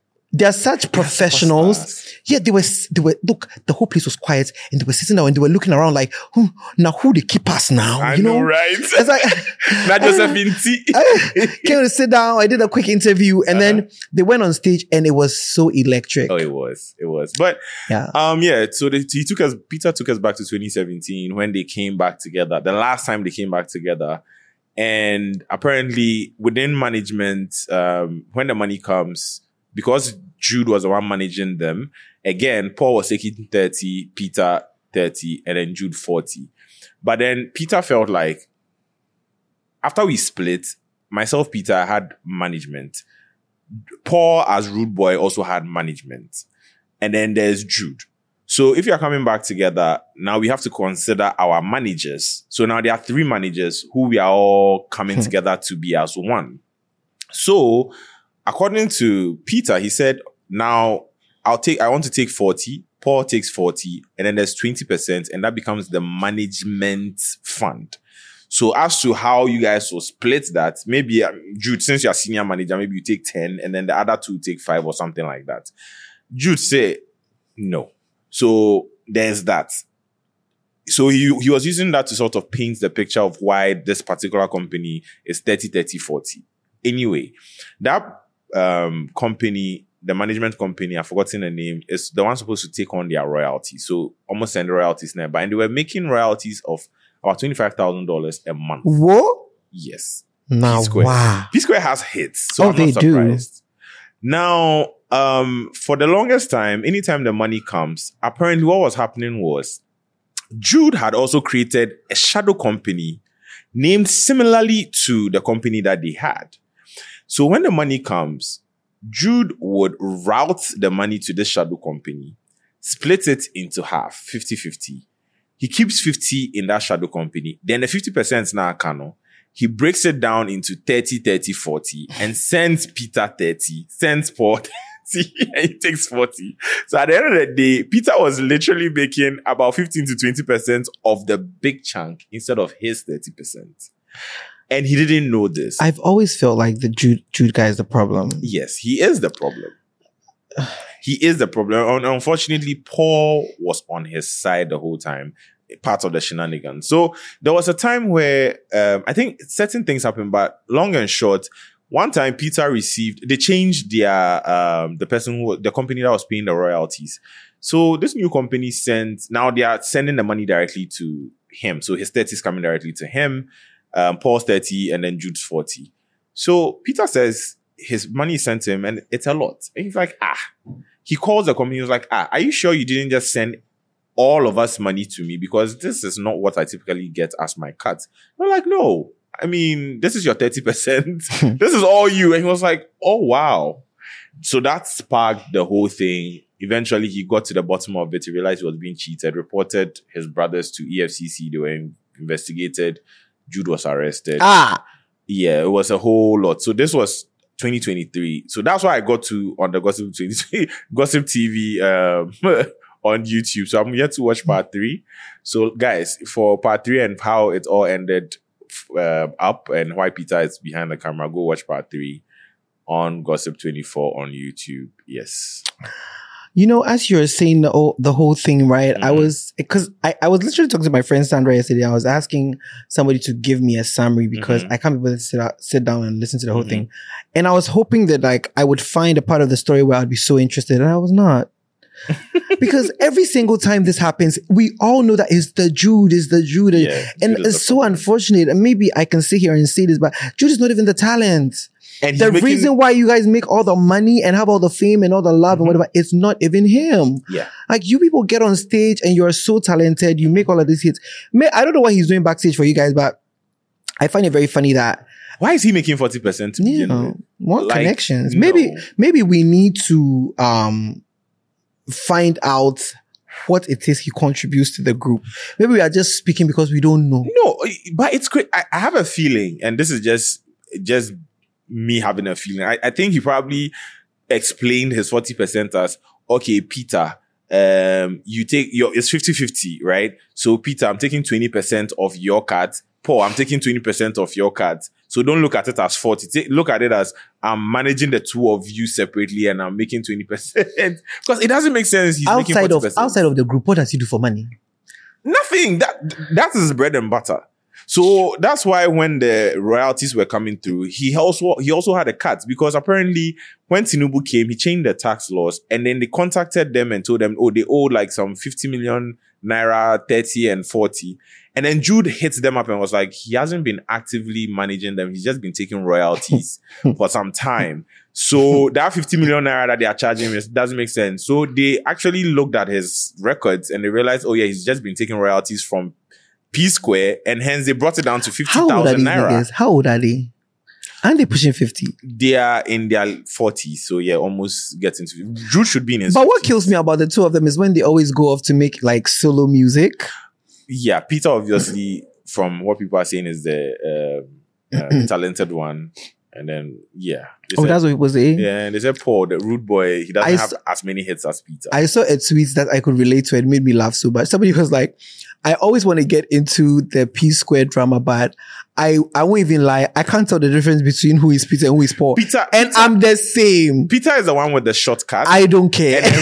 professionals. Yeah, they were, look, the whole place was quiet and they were sitting down and they were looking around like, now who they keep us now? I know, right? It's like, not Josephine T. I came to sit down. I did a quick interview and then they went on stage and it was so electric. Oh, it was. But, so Peter took us back to 2017 when they came back together. The last time they came back together. And apparently within management, when the money comes, because Jude was the one managing them, again, Paul was taking 30, Peter 30, and then Jude 40. But then Peter felt like, after we split, myself, Peter, had management. Paul, as Rude Boy, also had management. And then there's Jude. So if you're coming back together, now we have to consider our managers. So now there are 3 managers who we are all coming together to be as one. So, according to Peter, he said, now I want to take 40, Paul takes 40, and then there's 20%, and that becomes the management fund. So as to how you guys will split that, maybe Jude, since you're senior manager, maybe you take 10, and then the other 2 take 5 or something like that. Jude said, no. So there's that. So he was using that to sort of paint the picture of why this particular company is 30-30-40. Anyway, that company, the management company, I've forgotten the name, is the one supposed to take on their royalties. So almost send royalties nearby. And they were making royalties of about $25,000 a month. What? Yes. Now, wow. P-Square has hits. So I'm not surprised. Now, for the longest time, anytime the money comes, apparently what was happening was Jude had also created a shadow company named similarly to the company that they had. So when the money comes, Jude would route the money to this shadow company, split it into half, 50-50. He keeps 50 in that shadow company. Then the 50% now Kano. He breaks it down into 30-30-40 and sends Peter 30, sends Paul 30, and he takes 40. So at the end of the day, Peter was literally making about 15 to 20% of the big chunk instead of his 30%. And he didn't know this. I've always felt like the Jude guy is the problem. Yes, he is the problem. He is the problem. And unfortunately, Paul was on his side the whole time, part of the shenanigans. So there was a time where I think certain things happened, but long and short, one time Peter they changed their, the company that was paying the royalties. So this new company now they are sending the money directly to him. So his 30 is coming directly to him, Paul's 30, and then Jude's 40. So Peter says his money is sent to him and it's a lot. And he's like, he calls the company. He was like, are you sure you didn't just send all of us money to me? Because this is not what I typically get as my cut. They're like, no, I mean, this is your 30%. This is all you. And he was like, oh, wow. So that sparked the whole thing. Eventually, he got to the bottom of it. He realized he was being cheated, reported his brothers to EFCC. They were investigated. Jude was arrested. Yeah, it was a whole lot. So this was 2023. So that's why I got on the Gossip TV on YouTube. So I'm yet to watch part 3. So guys, for part 3 and how it all ended up and why Peter is behind the camera, go watch part 3 on Gossip 24 on YouTube. Yes. You know, as you're saying the whole thing, right? I was literally talking to my friend Sandra yesterday. I was asking somebody to give me a summary because I can't be able to sit down and listen to the whole thing. And I was hoping that like I would find a part of the story where I'd be so interested, and I was not. Because every single time this happens, we all know that it's the Jude. Yeah, and it's so unfortunate. And maybe I can sit here and say this, but Jude is not even the talent. And the reason why you guys make all the money and have all the fame and all the love and whatever, it's not even him. Yeah. Like you people get on stage and you're so talented. You make all of these hits. I don't know what he's doing backstage for you guys, but I find it very funny that. Why is he making 40% to begin with? More connections. Maybe we need to, find out what it is he contributes to the group. Maybe we are just speaking because we don't know. No, but it's great. I have a feeling, and this is just me having a feeling. I think he probably explained his 40% as, okay, Peter, you take it's 50-50, right? So Peter, I'm taking 20% of your cut. Paul, I'm taking 20% of your cut. So don't look at it as 40. Look at it as I'm managing the two of you separately and I'm making 20%. Because it doesn't make sense. He's making 40%. Outside of the group, what does he do for money? Nothing. That is bread and butter. So that's why when the royalties were coming through, he also had a cut, because apparently when Tinubu came, he changed the tax laws, and then they contacted them and told them, they owe like some 50 million naira, 30 and 40. And then Jude hit them up and was like, he hasn't been actively managing them. He's just been taking royalties for some time. So that 50 million naira that they are charging him doesn't make sense. So they actually looked at his records and they realized, he's just been taking royalties from P Square, and hence they brought it down to 50,000 naira. How old are they? Aren't they pushing 50? They are in their 40s. So yeah, almost getting to. Jude should be in his 50s. But what kills me about the two of them is when they always go off to make like solo music. Yeah, Peter obviously, from what people are saying, is the talented one. And then, yeah. That's what people say? Yeah, and they said Paul, the rude boy, he doesn't have as many hits as Peter. I saw a tweet that I could relate to. It made me laugh so much. Somebody was like, I always want to get into the P Square drama, but I won't even lie. I can't tell the difference between who is Peter and who is Paul. Peter, I'm the same. Peter is the one with the shortcut. I don't care. And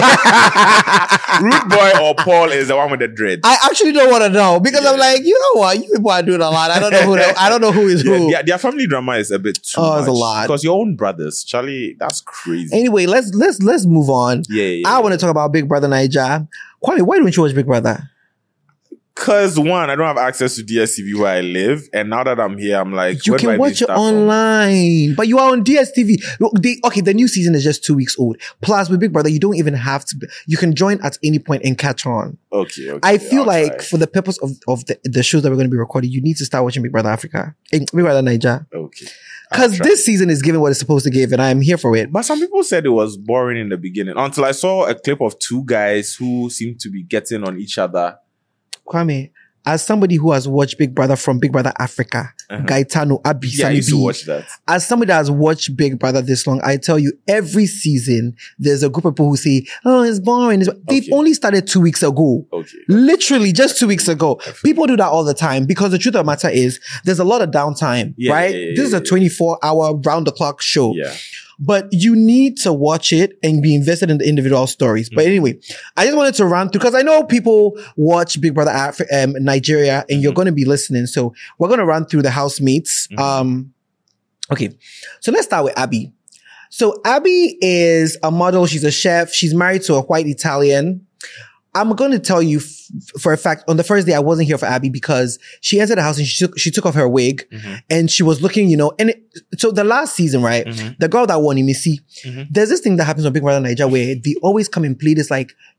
rude boy or Paul is the one with the dreads. I actually don't want to know, because I'm like, you know what? You people are doing a lot. I don't know who is who. Yeah, their family drama is a bit too much. It's a lot. Because your own brothers, Charlie, that's crazy. Anyway, let's move on. Yeah. I want to talk about Big Brother Naija. Kwame, why don't you watch Big Brother? Because one, I don't have access to DSTV where I live, and now that I'm here, I'm like, you can watch it online, but you are on DSTV. The new season is just 2 weeks old. Plus, with Big Brother, you don't even have to. You can join at any point and catch on. Okay. I feel like for the purpose of the shows that we're going to be recording, you need to start watching Big Brother Africa, Big Brother Naija. Okay. Because this season is giving what it's supposed to give, and I'm here for it. But some people said it was boring in the beginning, until I saw a clip of two guys who seemed to be getting on each other. Kwame, as somebody who has watched Big Brother from Big Brother Africa, Gaetano, Abi, I used to watch that. As somebody that has watched Big Brother this long, I tell you, every season, there's a group of people who say, it's boring. They've only started 2 weeks ago. Okay. Literally, just 2 weeks ago. People do that all the time, because the truth of the matter is, there's a lot of downtime, right? This is a 24-hour round-the-clock show. Yeah. But you need to watch it and be invested in the individual stories. But anyway, I just wanted to run through, because I know people watch Big Brother Nigeria, and you're going to be listening. So we're going to run through the housemates. Okay, so let's start with Abby. So Abby is a model. She's a chef. She's married to a white Italian. I'm going to tell you for a fact, on the first day, I wasn't here for Abby because she entered the house and she took off her wig and she was looking, so the last season, right? The girl that won, Imisi, there's this thing that happens on Big Brother Naija where they always come and play this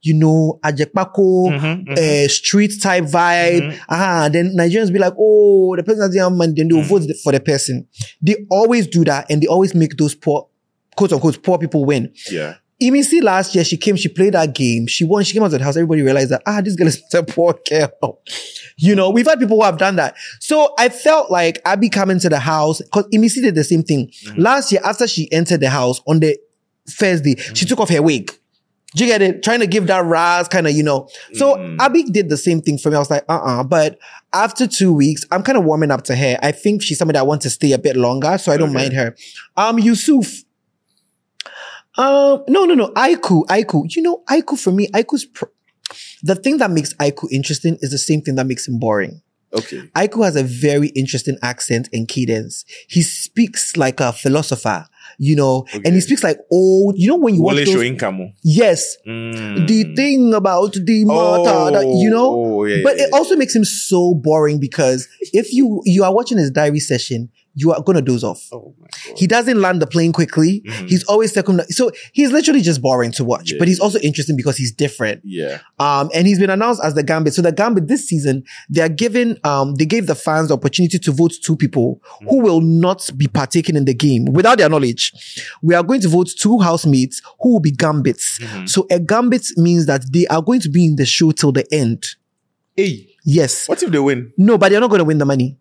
Ajekpako, street type vibe. Then Nigerians be like, oh, the person that's the young man, then they'll vote for the person. They always do that and they always make those poor, quote unquote, poor people win. Yeah. Imisi last year, she played that game. She won. She came out of the house. Everybody realized that, this girl is a poor girl. We've had people who have done that. So I felt like Abby coming to the house, because Imisi did the same thing. Last year, after she entered the house on the first day, she took off her wig. Do you get it? Trying to give that raz kind of, So Abby did the same thing for me. I was like, But after 2 weeks, I'm kind of warming up to her. I think she's somebody I want to stay a bit longer, so I don't mind her. Yusuf. No. Aiku. Aiku for me, the thing that makes Aiku interesting is the same thing that makes him boring. Okay. Aiku has a very interesting accent and cadence. He speaks like a philosopher, and he speaks like old, when you watch those. Yes. The thing about the matter, but it also makes him so boring because if you are watching his diary session, you are going to doze off. Oh my God. He doesn't land the plane quickly. He's always second. So he's literally just boring to watch, but he's also interesting because he's different. Yeah. And he's been announced as the Gambit. So the Gambit this season, they gave the fans the opportunity to vote 2 people who will not be partaking in the game without their knowledge. We are going to vote 2 housemates who will be Gambits. So a Gambit means that they are going to be in the show till the end. Hey. Yes. What if they win? No, but they're not going to win the money.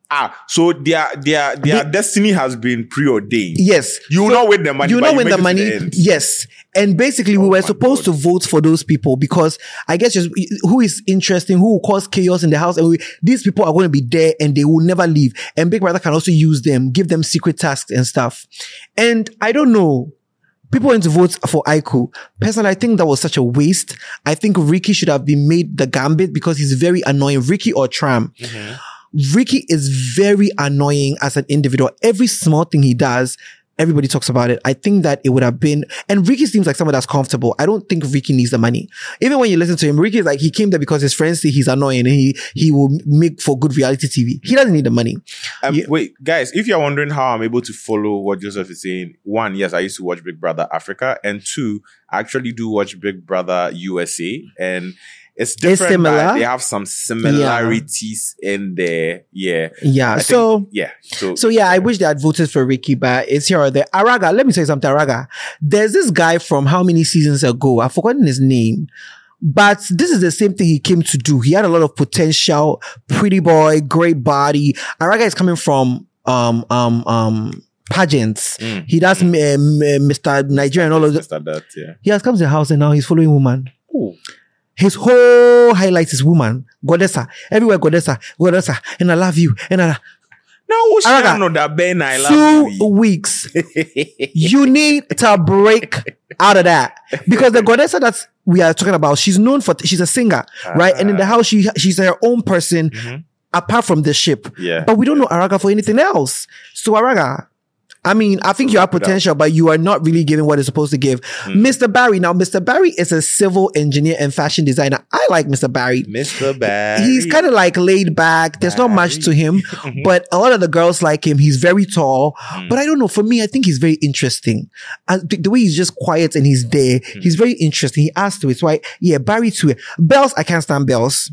So their destiny has been preordained. Yes. You will not win the money. You will not win the money. Yes. And basically, we were supposed to vote for those people because I guess just who is interesting, who will cause chaos in the house. And these people are going to be there and they will never leave. And Big Brother can also use them, give them secret tasks and stuff. And I don't know. People went to vote for Aiku. Personally, I think that was such a waste. I think Ricky should have been made the Gambit because he's very annoying. Ricky or Tram. Ricky is very annoying as an individual. Every small thing he does, everybody talks about it. I think that it would have been, and Ricky seems like someone that's comfortable. I don't think Ricky needs the money. Even when you listen to him, Ricky is like, he came there because his friends say he's annoying and he will make for good reality TV. He doesn't need the money. Wait, guys, if you're wondering how I'm able to follow what Joseph is saying, 1, yes, I used to watch Big Brother Africa, and 2, I actually do watch Big Brother USA, and it's different. It's similar. They have some similarities in there. Yeah. Yeah. I wish they had voted for Ricky, but it's here or there. Araga, let me say something, Araga. There's this guy from how many seasons ago? I've forgotten his name. But this is the same thing he came to do. He had a lot of potential, pretty boy, great body. Araga is coming from, pageants. He does, Mr. Nigeria and all of that. Mr. That, yeah. He has come to the house and now he's following woman. Ooh. His whole highlight is woman. Goddessa. Everywhere Goddessa. Goddessa. And I love you. And I know that Ben, I love 2 weeks. You need to break out of that. Because the Goddessa that we are talking about, she's known for, she's a singer, right? And in the house, she's her own person, apart from the ship. Yeah. But we don't know Araga for anything else. So Araga, I mean, I think you have potential, but you are not really giving what it's supposed to give. Mr. Barry. Now, Mr. Barry is a civil engineer and fashion designer. I like Mr. Barry. Mr. Barry. He's kind of like laid back. There's not much to him, but a lot of the girls like him. He's very tall, but I don't know. For me, I think he's very interesting. And the way he's just quiet and he's there, he's very interesting. He adds to it. So Barry too. Bells, I can't stand Bells.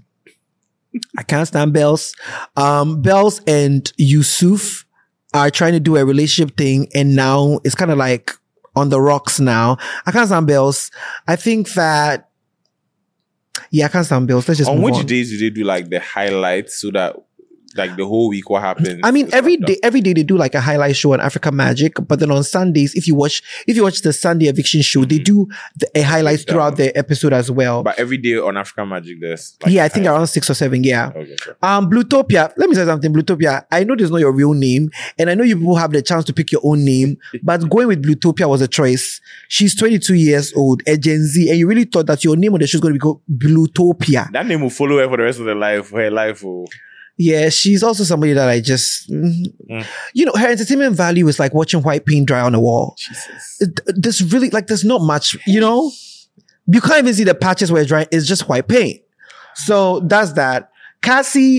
Bells and Yusuf are trying to do a relationship thing and now it's kind of like on the rocks now. I can't stand Bells. I think that, I can't stand Bells. Let's just move on. On which days do they do like the highlights so that like the whole week what happens? I mean, every day they do like a highlight show on Africa Magic, but then on Sundays, if you watch the Sunday eviction show, they do a highlights throughout the episode as well. But every day on Africa Magic, there's like I think around 6 or 7. Yeah. Okay, sure. Bluetopia. Let me say something. Bluetopia. I know there's not your real name, and I know you people have the chance to pick your own name, but going with Bluetopia was a choice. She's 22 years old, a Gen Z, and you really thought that your name on the show is going to be called Bluetopia. That name will follow her for the rest of her life. Oh. Yeah, she's also somebody that I just, you know, her entertainment value is like watching white paint dry on a wall. Jesus. There's really, like, there's not much, you know? You can't even see the patches where it's dry. It's just white paint. So that's that. Cassie,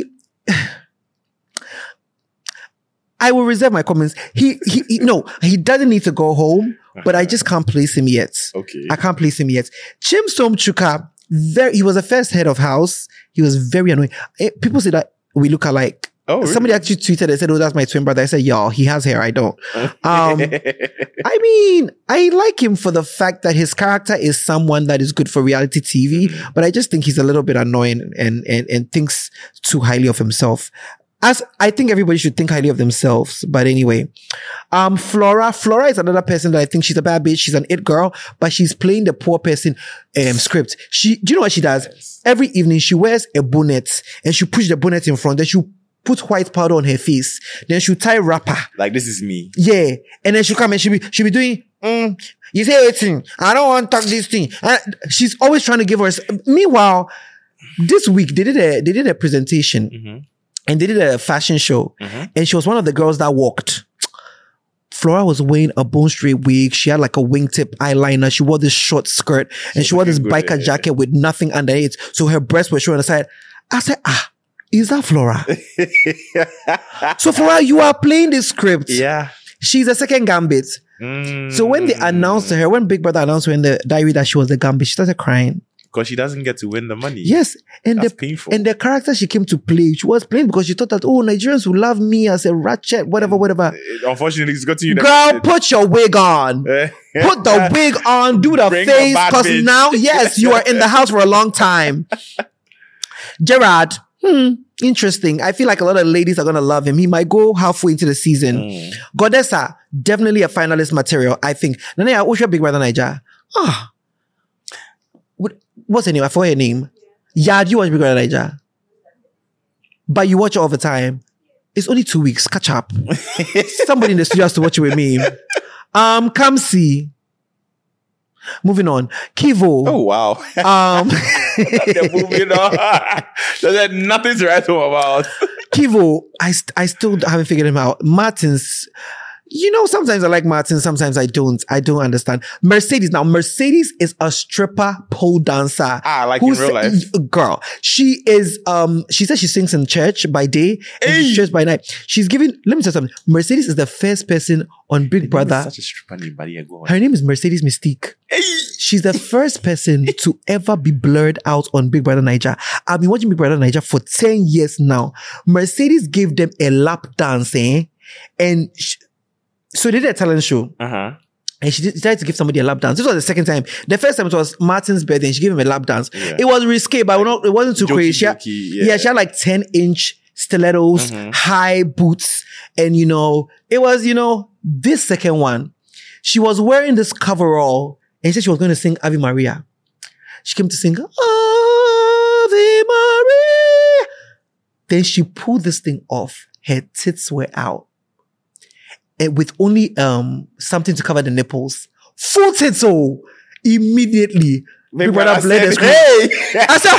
I will reserve my comments. He doesn't need to go home, but I just can't place him yet. Okay. I can't place him yet. Chimsom Chuka, he was the first head of house. He was very annoying. People say that we look alike. Oh, really? Somebody actually tweeted and said, "Oh, that's my twin brother." I said, "Y'all, he has hair. I don't." I mean, I like him for the fact that his character is someone that is good for reality TV, but I just think he's a little bit annoying and thinks too highly of himself. As I think everybody should think highly of themselves. But anyway, Flora is another person that I think she's a bad bitch. She's an it girl, but she's playing the poor person script. Do you know what she does? Yes. Every evening she wears a bonnet and she push the bonnet in front. Then she put white powder on her face. Then she'll tie wrapper. Like, this is me. Yeah. And then she'll come and she'll be doing, you say anything. I don't want to talk this thing. She's always trying to give her. Meanwhile, this week they did a presentation and they did a fashion show and she was one of the girls that walked. Flora was wearing a bone straight wig. She had like a wingtip eyeliner. She wore this short skirt and she wore this biker jacket with nothing under it. So her breasts were showing on the side. I said, is that Flora? So Flora, you are playing this script. Yeah. She's a second Gambit. So when they announced to her, when Big Brother announced her in the diary that she was the Gambit, she started crying. Because she doesn't get to win the money. Yes. And That's painful. And the character she came to play, she was playing because she thought that, oh, Nigerians will love me as a ratchet, whatever. Unfortunately, it's got to you. Girl, put your wig on. Put the wig on. Do the Bring face. a bad Because bitch. now, yes, you are in the house for a long time. Gerard. Interesting. I feel like a lot of ladies are going to love him. He might go halfway into the season. Godessa, definitely a finalist material, I think. Nana, what's your Big Brother Niger? What's her name? I forgot her name. Yeah, do you watch Big Brother Niger? But you watch it all the time. It's only 2 weeks. Catch up. Somebody in the studio has to watch it with me. Come see. Moving on. Kivo. Oh, wow. They're moving on. There's nothing to write home about. Kivo, I still haven't figured him out. Martins, you know, sometimes I like Martin, sometimes I don't. I don't understand. Mercedes. Now, Mercedes is a stripper pole dancer. Like in real life. Girl. She is, she says she sings in church by day and she sings by night. She's giving, let me tell you something. Mercedes is the first person on Big Brother. Such a stripper name, buddy. Her name is Mercedes Mystique. She's the first person to ever be blurred out on Big Brother Niger. I've been watching Big Brother Niger for 10 years now. Mercedes gave them a lap dance, and so they did a talent show. And she decided to give somebody a lap dance. This was the second time. The first time it was Martin's birthday and she gave him a lap dance. Yeah. It was risque, but it wasn't too crazy. She had like 10-inch stilettos, high boots. And, you know, it was, you know, this second one, she was wearing this coverall and she said she was going to sing Ave Maria. She came to sing Ave Maria. Then she pulled this thing off. Her tits were out. And with only something to cover the nipples. Full tits, oh, immediately. Big Brother bled the screen. I said,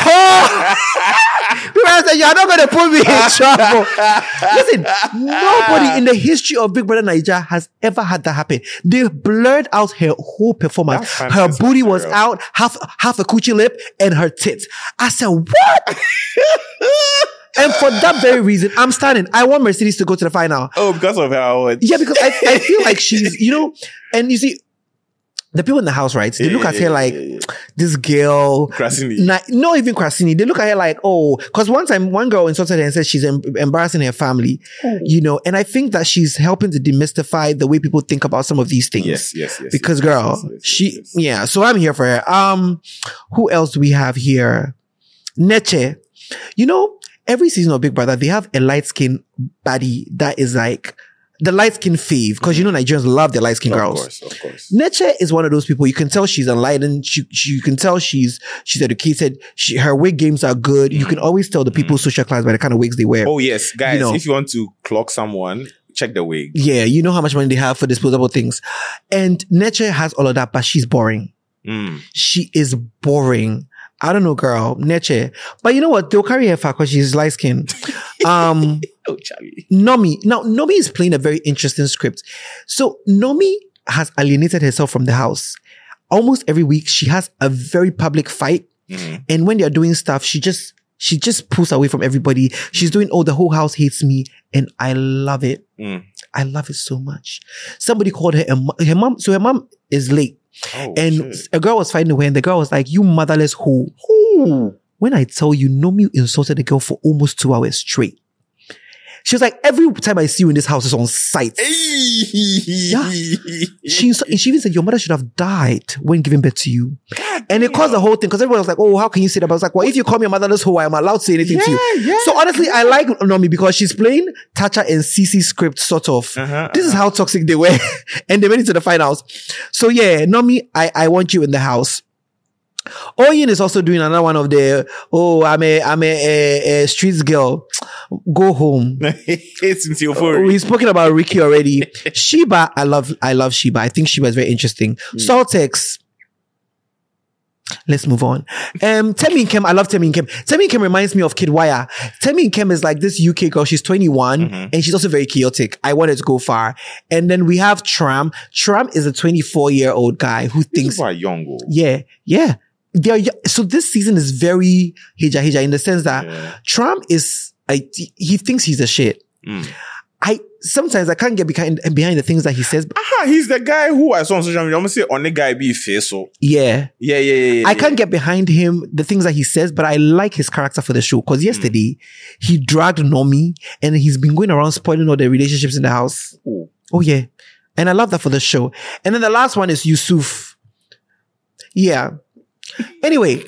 oh! Big Brother said, you're not going to put me in trouble. Listen, nobody in the history of Big Brother Niger has ever had that happen. They blurred out her whole performance. Her booty was out, half a coochie lip, and her tits. I said, what? And for that very reason, I'm standing. I want Mercedes to go to the final. Oh, because of her. Yeah, because I feel like she's, you know, and you see, the people in the house, right? They look at her like, this girl. Krasini. Not even Krasini. They look at her like, oh, because one time, one girl insulted her and said she's embarrassing her family, you know, and I think that she's helping to demystify the way people think about some of these things. Yes. Because girl, yeah, so I'm here for her. Who else do we have here? Neche. You know, every season of Big Brother, they have a light-skinned baddie that is like the light-skinned fave. Because you know Nigerians love their light-skinned girls. Of course. Neche is one of those people. You can tell she's enlightened. You can tell she's educated. Her wig games are good. You can always tell the people's social class by the kind of wigs they wear. Oh yes, guys. You know, if you want to clock someone, check the wig. Yeah, you know how much money they have for disposable things. And Neche has all of that, but she's boring. She is boring. I don't know, girl. Neche. But you know what? They'll carry her far because she's light skinned. Oh, Charlie. Nomi. Now, Nomi is playing a very interesting script. So, Nomi has alienated herself from the house. Almost every week, she has a very public fight. Mhm. And when they're doing stuff, she just pulls away from everybody. She's doing, the whole house hates me. And I love it. Mm. I love it so much. Somebody called her her mom. So her mom is late. Oh, And shit. a girl was fighting with her, and the girl was like, "You motherless hoe." Ooh. When I tell you, Nomi insulted the girl for almost 2 hours straight. She was like, "Every time I see you in this house, it's on sight." Yeah. She even said, "Your mother should have died when giving birth to you." And it caused the whole thing because everyone was like, "Oh, how can you say that?" But I was like, "Well, if you call me a motherless hoe, I am allowed to say anything to you." Yeah. So honestly, I like Nomi because she's playing Tacha and Cece's script, sort of. This is how toxic they were. And they made it to the finals. So yeah, Nomi, I want you in the house. Oyin is also doing another one of the, I'm a streets girl. Go home. Since you're for We've spoken about Ricky already. Sheba, I love Sheba. I think Sheba is very interesting. Saltex. Let's move on. Temi Nkem, I love Temi Nkem. Temi Nkem reminds me of Kid Wire. Temi Nkem is like this UK girl. She's 21 and she's also very chaotic. I wanted to go far. And then we have Tram. Tram is a 24-year-old guy who thinks, These are young. Oh. yeah. So this season is very hija in the sense that Tram is, he thinks he's a shit. Sometimes I can't get behind the things that he says. He's the guy who I saw on social media. I'm gonna say on the guy be face. So Yeah. Yeah. I can't get behind him, the things that he says, but I like his character for the show. Cause yesterday, he dragged Nomi and he's been going around spoiling all the relationships in the house. Oh yeah. And I love that for the show. And then the last one is Yusuf. Yeah. Anyway,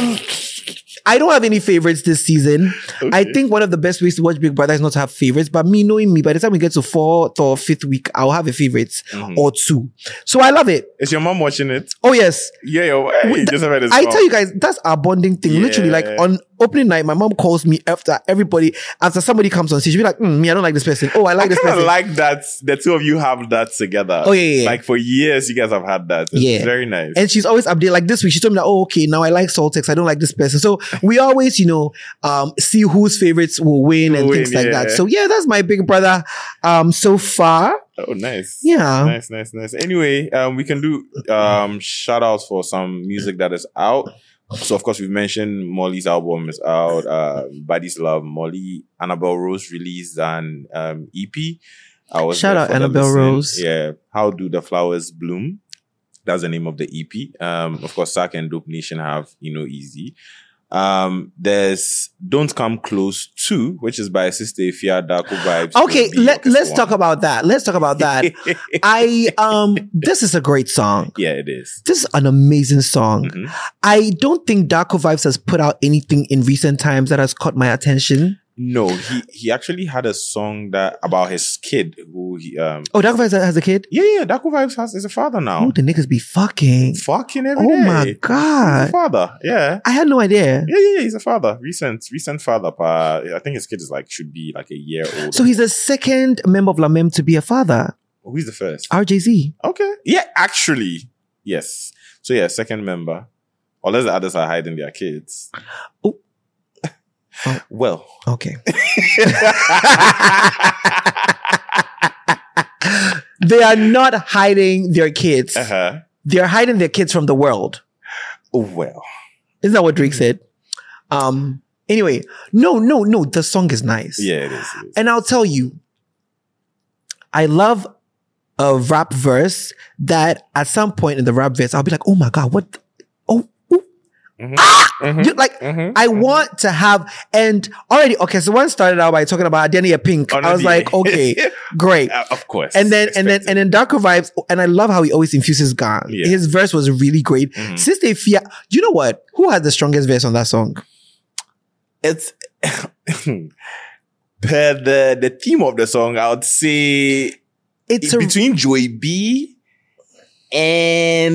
I don't have any favorites this season. Okay. I think one of the best ways to watch Big Brother is not to have favorites, but me knowing me, by the time we get to 4th or 5th week, I'll have a favorite or 2. So I love it. Is your mom watching it? Oh yes. Yeah. Hey, just have I tell you guys, that's our bonding thing. Yeah. Literally, like on opening night, my mom calls me after somebody comes on stage. She'll be like, me, I don't like this person. Oh, I like this I kind person. of like that. The two of you have that together. Oh, yeah. Like for years, you guys have had that. It's very nice. And she's always updated. Like this week, she told me that, okay, now I like Saltex. I don't like this person. So we always, see whose favorites will win and things like that. So yeah, that's my Big Brother so far. Oh, nice. Yeah. Nice. Anyway, we can do shout outs for some music that is out. So, of course, we've mentioned Molly's album is out. Body's Love. Molly, Annabelle Rose released an EP. Shout out Annabelle Rose. Yeah. How Do the Flowers Bloom? That's the name of the EP. Of course, Sak and Dope Nation have, Easy. There's Don't Come Close To, which is by Sister Ifya, Darko Vibes. Okay, let's talk about that. This is a great song. Yeah, it is. This is an amazing song. I don't think Darko Vibes has put out anything in recent times that has caught my attention. No, he actually had a song about his kid who he Darko Vibes has a kid? Yeah, Darko Vibes is a father now. Oh, the niggas be fucking Every day. Oh my God. He's a father, yeah. I had no idea. Yeah, he's a father. Recent father. I think his kid should be like a year old. So he's the second member of La Meme to be a father. Who's the first? RJZ. Okay. Yeah, actually. Yes. So yeah, second member. Unless the others are hiding their kids. Oh. Well. Okay. They are not hiding their kids. They're hiding their kids from the world. Oh, well. Isn't that what Drake said? Anyway, no. The song is nice. Yeah, it is. And I'll tell you, I love a rap verse that at some point in the rap verse, I'll be like, oh my God, what? I want to have, and already, okay, so one started out by talking about Adenia Pink. I was like, okay, great. Of course. And then Darko Vibes, and I love how he always infuses Ghana. Yeah. His verse was really great. Sister Ifya, you know what? Who has the strongest verse on that song? It's per the theme of the song, I would say It's between Joy B and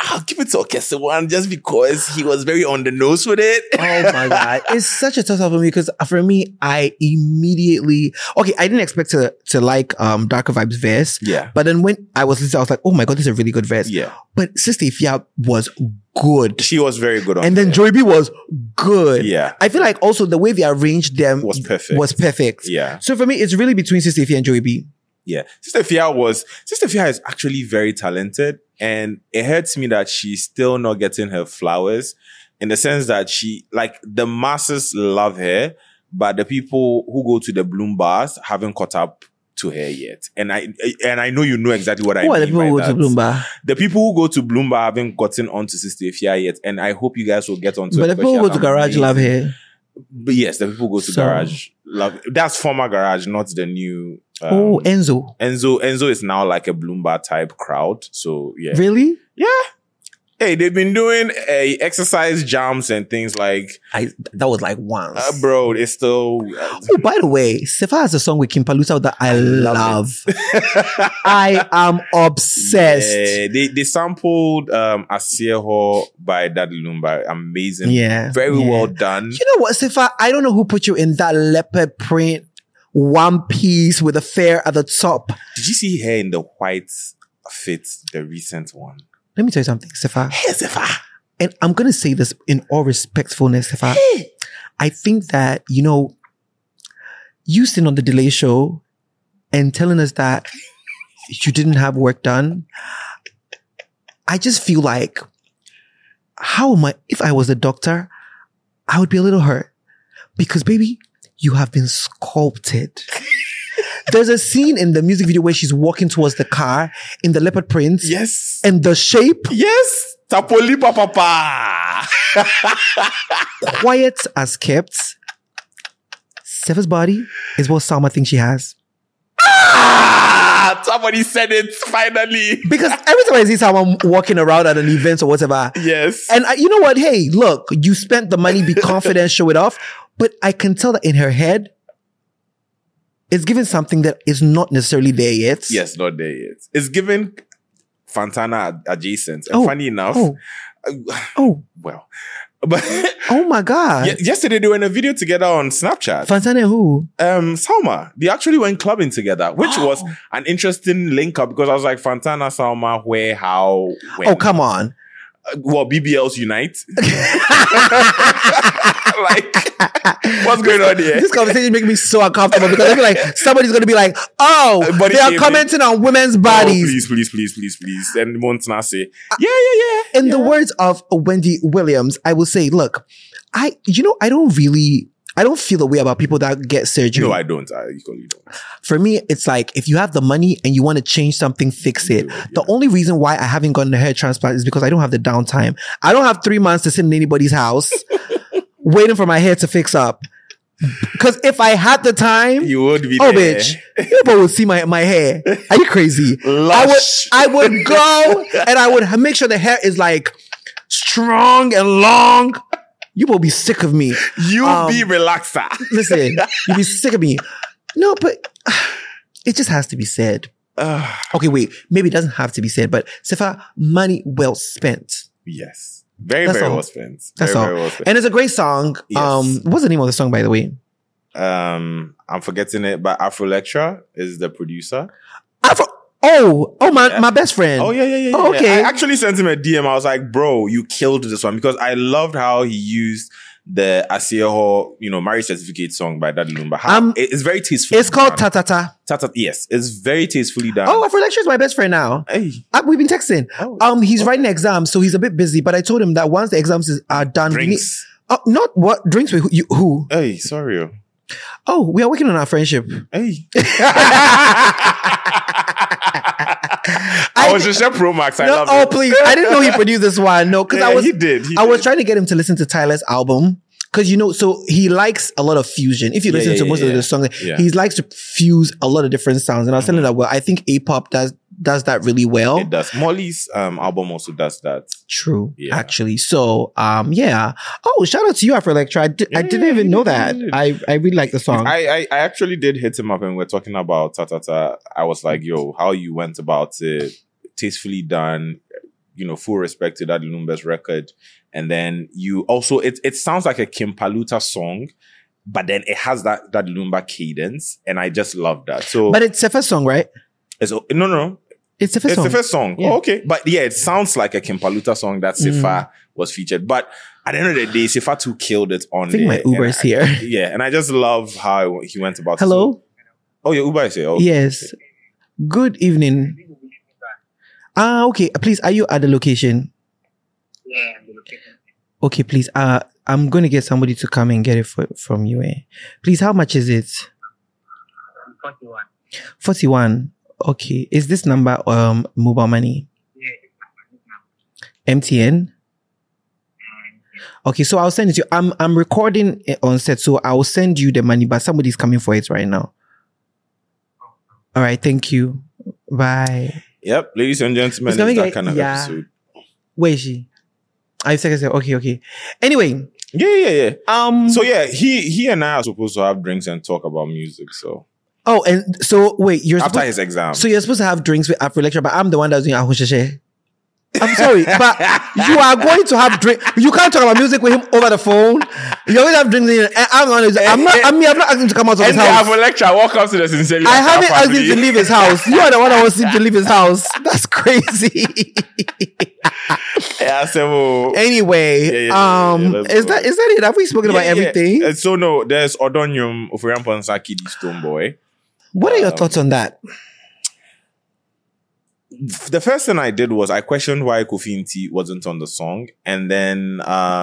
I'll give it to Okese One just because he was very on the nose with it. Oh my God. It's such a tough for me because for me, I didn't expect to like Darker Vibes verse. Yeah. But then when I was listening, I was like, oh my God, this is a really good verse. Yeah. But Sister Ifya was good. She was very good on And then there. Joey B was good. Yeah. I feel like also the way they arranged them Was perfect. Yeah. So for me, it's really between Sister Ifya and Joey B. Yeah. Sister Ifya is actually very talented, and it hurts me that she's still not getting her flowers, in the sense that the masses love her, but the people who go to the Bloom bars haven't caught up to her yet. And I know you know exactly what I mean. Who are the people who go to Bloom bar? The people who go to Bloom bar haven't gotten onto Sister Ifya yet, and I hope you guys will get onto But it. the people who go to Garage love her. But yes, the people who go to Garage love. That's former Garage, not the new. Enzo. Enzo is now like a Bloom bar type crowd. So yeah, Really? yeah. Hey, they've been doing exercise jams and things like. That was like once. Bro, it's still. Oh, by the way, Sefa has a song with Kim Palusa that I love. I am obsessed. Yeah, they sampled Asieho by Daddy Lumba. Amazing. Yeah. Very well done. You know what, Sefa? I don't know who put you in that leopard print one piece with a fair at the top. Did you see her in the white fit, the recent one? Let me tell you something, Sefa. Hey, Sefa. And I'm going to say this in all respectfulness, Sefa. Hey. I think that, you sitting on the Delay Show and telling us that you didn't have work done. I just feel like, if I was a doctor, I would be a little hurt. Because, baby, you have been sculpted. There's a scene in the music video where she's walking towards the car in the leopard print. Yes. And the shape. Yes. Tapoli papa. Quiet as kept. Sefa's body is what Salma thinks she has. Somebody said it finally. Because every time I see someone walking around at an event or whatever. Yes. And you know what? Hey, look, you spent the money, be confident, show it off. But I can tell that in her head, it's given something that is not necessarily there yet. Yes, not there yet. It's given Fantana adjacent. And funny enough. Well. But oh my God. Yesterday they were in a video together on Snapchat. Fantana and who? Salma. They actually went clubbing together, which was an interesting link up because I was like, Fantana, Salma, where, how, when. Oh, come on. BBLs unite. Like, what's going on here? This conversation is making me so uncomfortable because I feel like somebody's going to be like, they are commenting on women's bodies. Please. And Montana say, yeah. In the words of Wendy Williams, I will say, look, I don't feel the way about people that get surgery. No, I don't. I equally don't. For me, it's like, if you have the money and you want to change something, fix it. Yeah. The only reason why I haven't gotten a hair transplant is because I don't have the downtime. I don't have 3 months to sit in anybody's house waiting for my hair to fix up. Because if I had the time, you would be there. Bitch, people would see my hair. Are you crazy? Lush. I would go and I would make sure the hair is like strong and long. You will be sick of me. You be relaxer. Listen, you'll be sick of me. No, but it just has to be said. Okay, wait. Maybe it doesn't have to be said, but Sefa, money well spent. Yes. Very well spent. That's all. Very well spent. And it's a great song. Yes. What's the name of the song, by the way? I'm forgetting it, but Afro Lectra is the producer. My best friend. Oh, yeah. Oh, okay. I actually sent him a DM. I was like, bro, you killed this one because I loved how he used the Asieho, marriage certificate song by Daddy Lumba. It's very tasteful. It's called Ta Ta Ta. Ta Ta. Yes, it's very tastefully done. Oh, Afro Lectra is my best friend now. Hey. We've been texting. He's writing exams, so he's a bit busy. But I told him that once the exams are done, drinks. Not what drinks with who? Hey, sorry. Oh, we are working on our friendship. Hey. I was just a Pro Max. I love it. Oh, please. I didn't know he produced this one. No, because he did. I was trying to get him to listen to Tyler's album. Because, so he likes a lot of fusion. If you listen to most of the songs, he likes to fuse a lot of different sounds. And I was telling him that, I think A-pop does that really well. It does. Molly's album also does that. True, actually. So, yeah. Oh, shout out to you, Afro Lectra. I didn't even know that. I really like the song. I actually did hit him up and we're talking about Ta Ta Ta. I was like, yo, how you went about it, tastefully done, full respect to Daddy Lumba's record. And then you also, it sounds like a Kim Paluta song, but then it has that Lumba cadence. And I just love that. So, but it's the first song, right? No. It's the first song. It's the first song. Yeah. Oh, okay. But yeah, it sounds like a Kim Paluta song that Sifa was featured. But at the end of the day, Sifa 2 killed it on I think my Uber is here. Yeah. And I just love how he went about it. Hello? Oh, your Uber is here. Okay. Yes. Good evening. Okay. Please, are you at the location? Yeah, I'm the location. Okay, please. I'm going to get somebody to come and get it from you. Please, how much is it? 41. 41. Okay. Is this number mobile money? Yeah, it's MTN? Okay, so I'll send it to you. I'm recording it on set, so I'll send you the money, but somebody's coming for it right now. All right, thank you. Bye. Yep, ladies and gentlemen, It's gonna it's that get- kind of yeah. episode. Where is she? I second. Okay. Anyway, Yeah. So So yeah, he and I are supposed to have drinks and talk about music. So and so wait, you're after supposed, his exam, so you're supposed to have drinks with after lecture, but I'm the one that's doing ahosheshe. I'm sorry, but you are going to have drink. You can't talk about music with him over the phone. You're going to have drinks. I'm not asking him to come out of his and they have house. a lecture. Welcome to the Sincerely. I haven't asked him family. to leave his house. You are the one that wants him to leave his house. That's crazy. Yeah, so Anyway, Yeah, let's is go. that it? Have we spoken about everything? So no, there's Odonyum Ofuriamponsaki, the Stonebwoy. What are your thoughts on that? The first thing I did was I questioned why Kofi Nti wasn't on the song, and then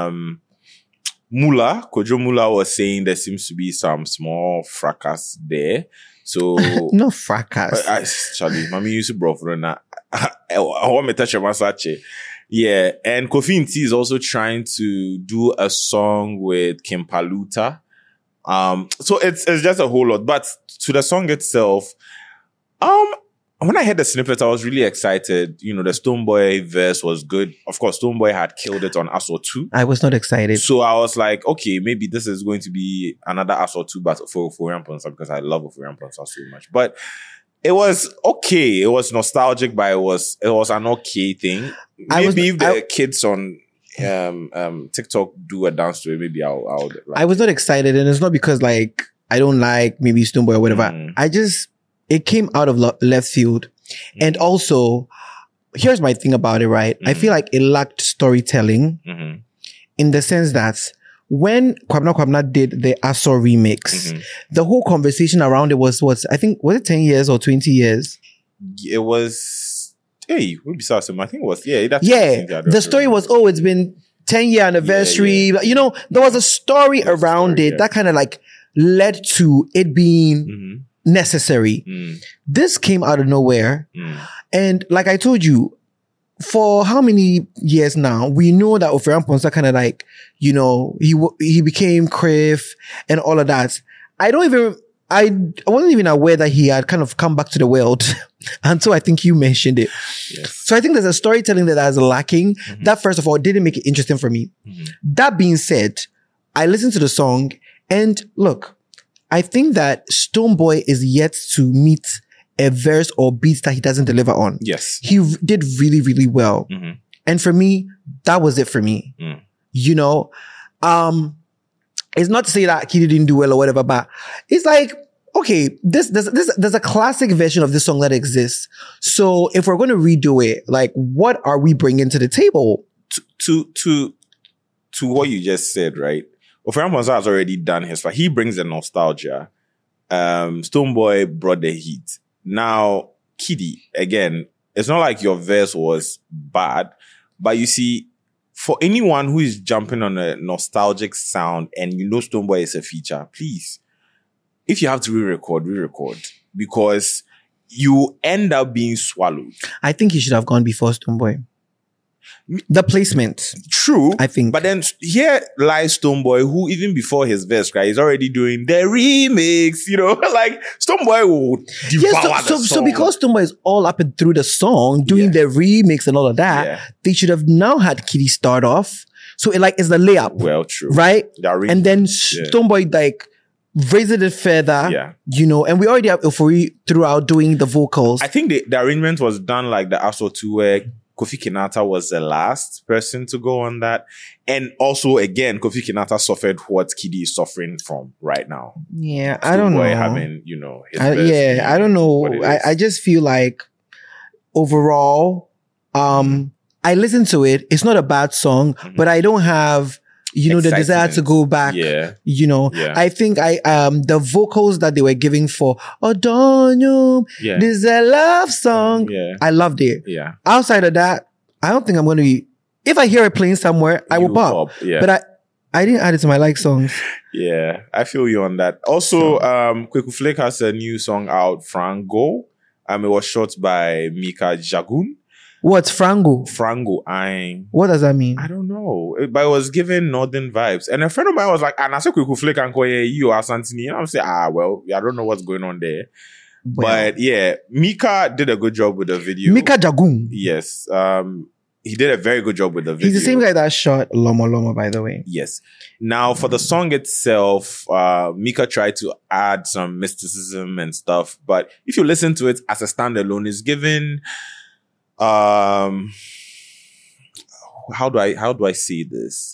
Kojo Mula was saying there seems to be some small fracas there. So No fracas. Charlie, Mami used to bro for that. I want me touch your masache. Yeah, and Kofi Nti is also trying to do a song with Kim Paluta. So it's just a whole lot. But to the song itself, when I heard the snippet, I was really excited. The Stonebwoy verse was good. Of course, Stonebwoy had killed it on Aso 2. I was not excited. So I was like, okay, maybe this is going to be another Aso 2, but for Ofuriamponsa, because I love Ofuriamponsa so much. But it was okay. It was nostalgic, but it was an okay thing. Maybe if the kids on TikTok do a dance to it, maybe I'll like I was not excited, and it's not because like I don't like maybe Stonebwoy or whatever. It came out of left field, and also here's my thing about it. Right, I feel like it lacked storytelling in the sense that when Kwabena did the Aso remix, the whole conversation around it was I think was it 10 years or 20 years? It was. Hey, we be I think it was. Yeah, that's the story was it's been 10-year anniversary. Yeah. There was a story around it that kind of like led to it being necessary. This came out of nowhere. And like I told you, for how many years now, we know that Ofuriamponsa kind of like, he became Crif and all of that. I wasn't even aware that he had kind of come back to the world until I think you mentioned it. Yes. So I think there's a storytelling that is lacking. That first of all didn't make it interesting for me. That being said, I listened to the song and look, I think that Stonebwoy is yet to meet a verse or beat that he doesn't deliver on. Yes. He did really, really well. And for me, that was it for me. It's not to say that Kiddy didn't do well or whatever, but it's like, okay, there's a classic version of this song that exists. So if we're going to redo it, like, what are we bringing to the table? To what you just said, right? Ofuriamponsa has already done his part. He brings the nostalgia. Stonebwoy brought the heat. Now, Kiddy, again, it's not like your verse was bad, but you see, for anyone who is jumping on a nostalgic sound and Stonebwoy is a feature, please, if you have to re-record, because you end up being swallowed. I think he should have gone before Stonebwoy. The placement. True. I think. But then here lies Stonebwoy, who even before his verse, right, is already doing the remix, like Stonebwoy will devour the song. So because Stonebwoy is all up and through the song, doing the remix and all of that, they should have now had Kiddy start off. So it's the layup. Well, true. Right? And then Stonebwoy raised it further, and we already have Euphoria throughout doing the vocals. I think the arrangement was done like the Aso 2 where Kofi Kinata was the last person to go on that. And also, again, Kofi Kinata suffered what Kiddy is suffering from right now. Yeah, I don't know. Having, his best I don't know. what it is. I just feel like overall, I listen to it. It's not a bad song, but I don't have, the desire to go back. Yeah. Yeah. I think the vocals that they were giving for Odonyo, this is a love song. Yeah. I loved it. Yeah. Outside of that, I don't think I'm going to be, if I hear it playing somewhere, I will pop. Yeah. But I didn't add it to my like songs. Yeah. I feel you on that. Also, Kweku Flake has a new song out, Frango. It was shot by Mika Jagun. What's Frango? Frango, I. What does that mean? I don't know. But it was giving northern vibes. And a friend of mine was like, and I said, Kweku Flake and Koye, you are Santini. And I'm saying, well, I don't know what's going on there. Well, but yeah, Mika did a good job with the video. Mika Jagun. Yes. He did a very good job with the video. He's the same guy that shot Lomo Lomo, by the way. Yes. Now, for the song itself, Mika tried to add some mysticism and stuff. But if you listen to it as a standalone, it's given... how do I see this?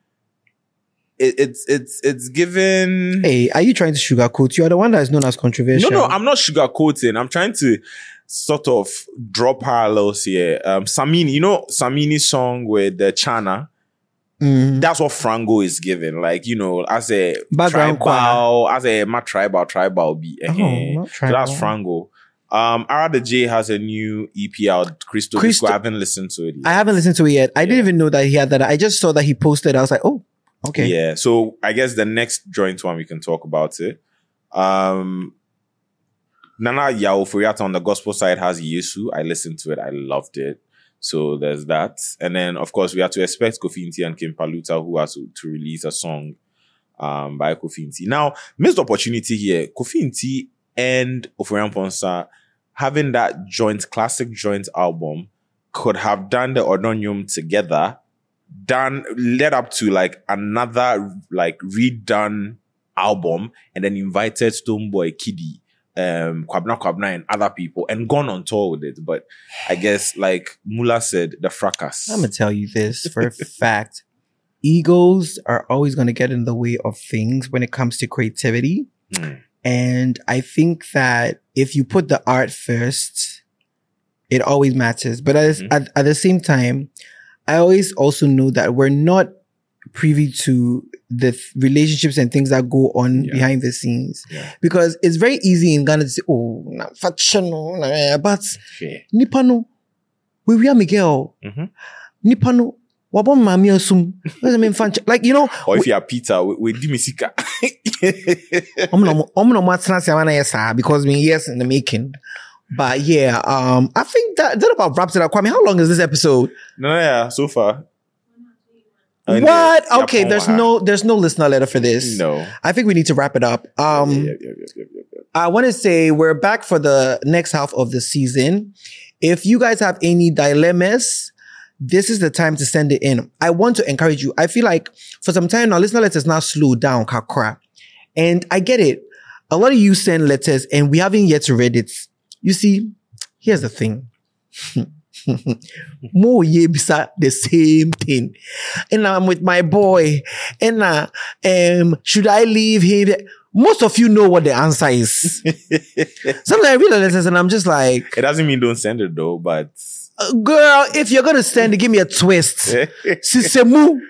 It's given. Hey, are you trying to sugarcoat? You are the one that is known as controversial. No, I'm not sugarcoating. I'm trying to sort of draw parallels here. Samini, Samini's song with the Chana. That's what Frango is given. Like, as a background tribal, as a tribal be. Not So that's Frango. Ara the J has a new EP out, Crystal. I haven't listened to it yet. I haven't listened to it yet. I didn't even know that he had that. I just saw that he posted. I was like, oh, okay. Yeah. So I guess the next joint one we can talk about it. Nana Yao Furiata on the gospel side has Yesu. I listened to it. I loved it. So there's that. And then, of course, we have to expect Kofi Nti and Kim Paluta, who has to release a song by Kofi Nti. Now, missed opportunity here. Kofi Nti and Oforian Ponsa having that classic joint album could have done the Odonyum together, led up to like another like redone album, and then invited Stonebwoy Kiddy, Kwabna and other people and gone on tour with it. But I guess like Mula said, the fracas. I'm going to tell you this for a fact. Egos are always going to get in the way of things when it comes to creativity. And I think that if you put the art first, it always matters. But at the same time, I always also know that we're not privy to the relationships and things that go on behind the scenes. Yeah. Because it's very easy in Ghana to say, but Nipano, we are Miguel. Nipano, wabon mami asum. Like, or if you are Peter, we dimisika. Because me years in the making. But yeah, I think that about wraps it up. Kwame, how long is this episode? No, so far. What? Okay, there's no listener letter for this. No. I think we need to wrap it up. I want to say we're back for the next half of the season. If you guys have any dilemmas, this is the time to send it in. I want to encourage you. I feel like for some time now, listener letters now slow down, kakra. And I get it. A lot of you send letters and we haven't yet read it. You see, here's the thing. More bisa the same thing. And I'm with my boy. And should I leave him? Most of you know what the answer is. Sometimes I read the letters and I'm just like, it doesn't mean don't send it though, but girl, if you're gonna send it, give me a twist. Sisemu.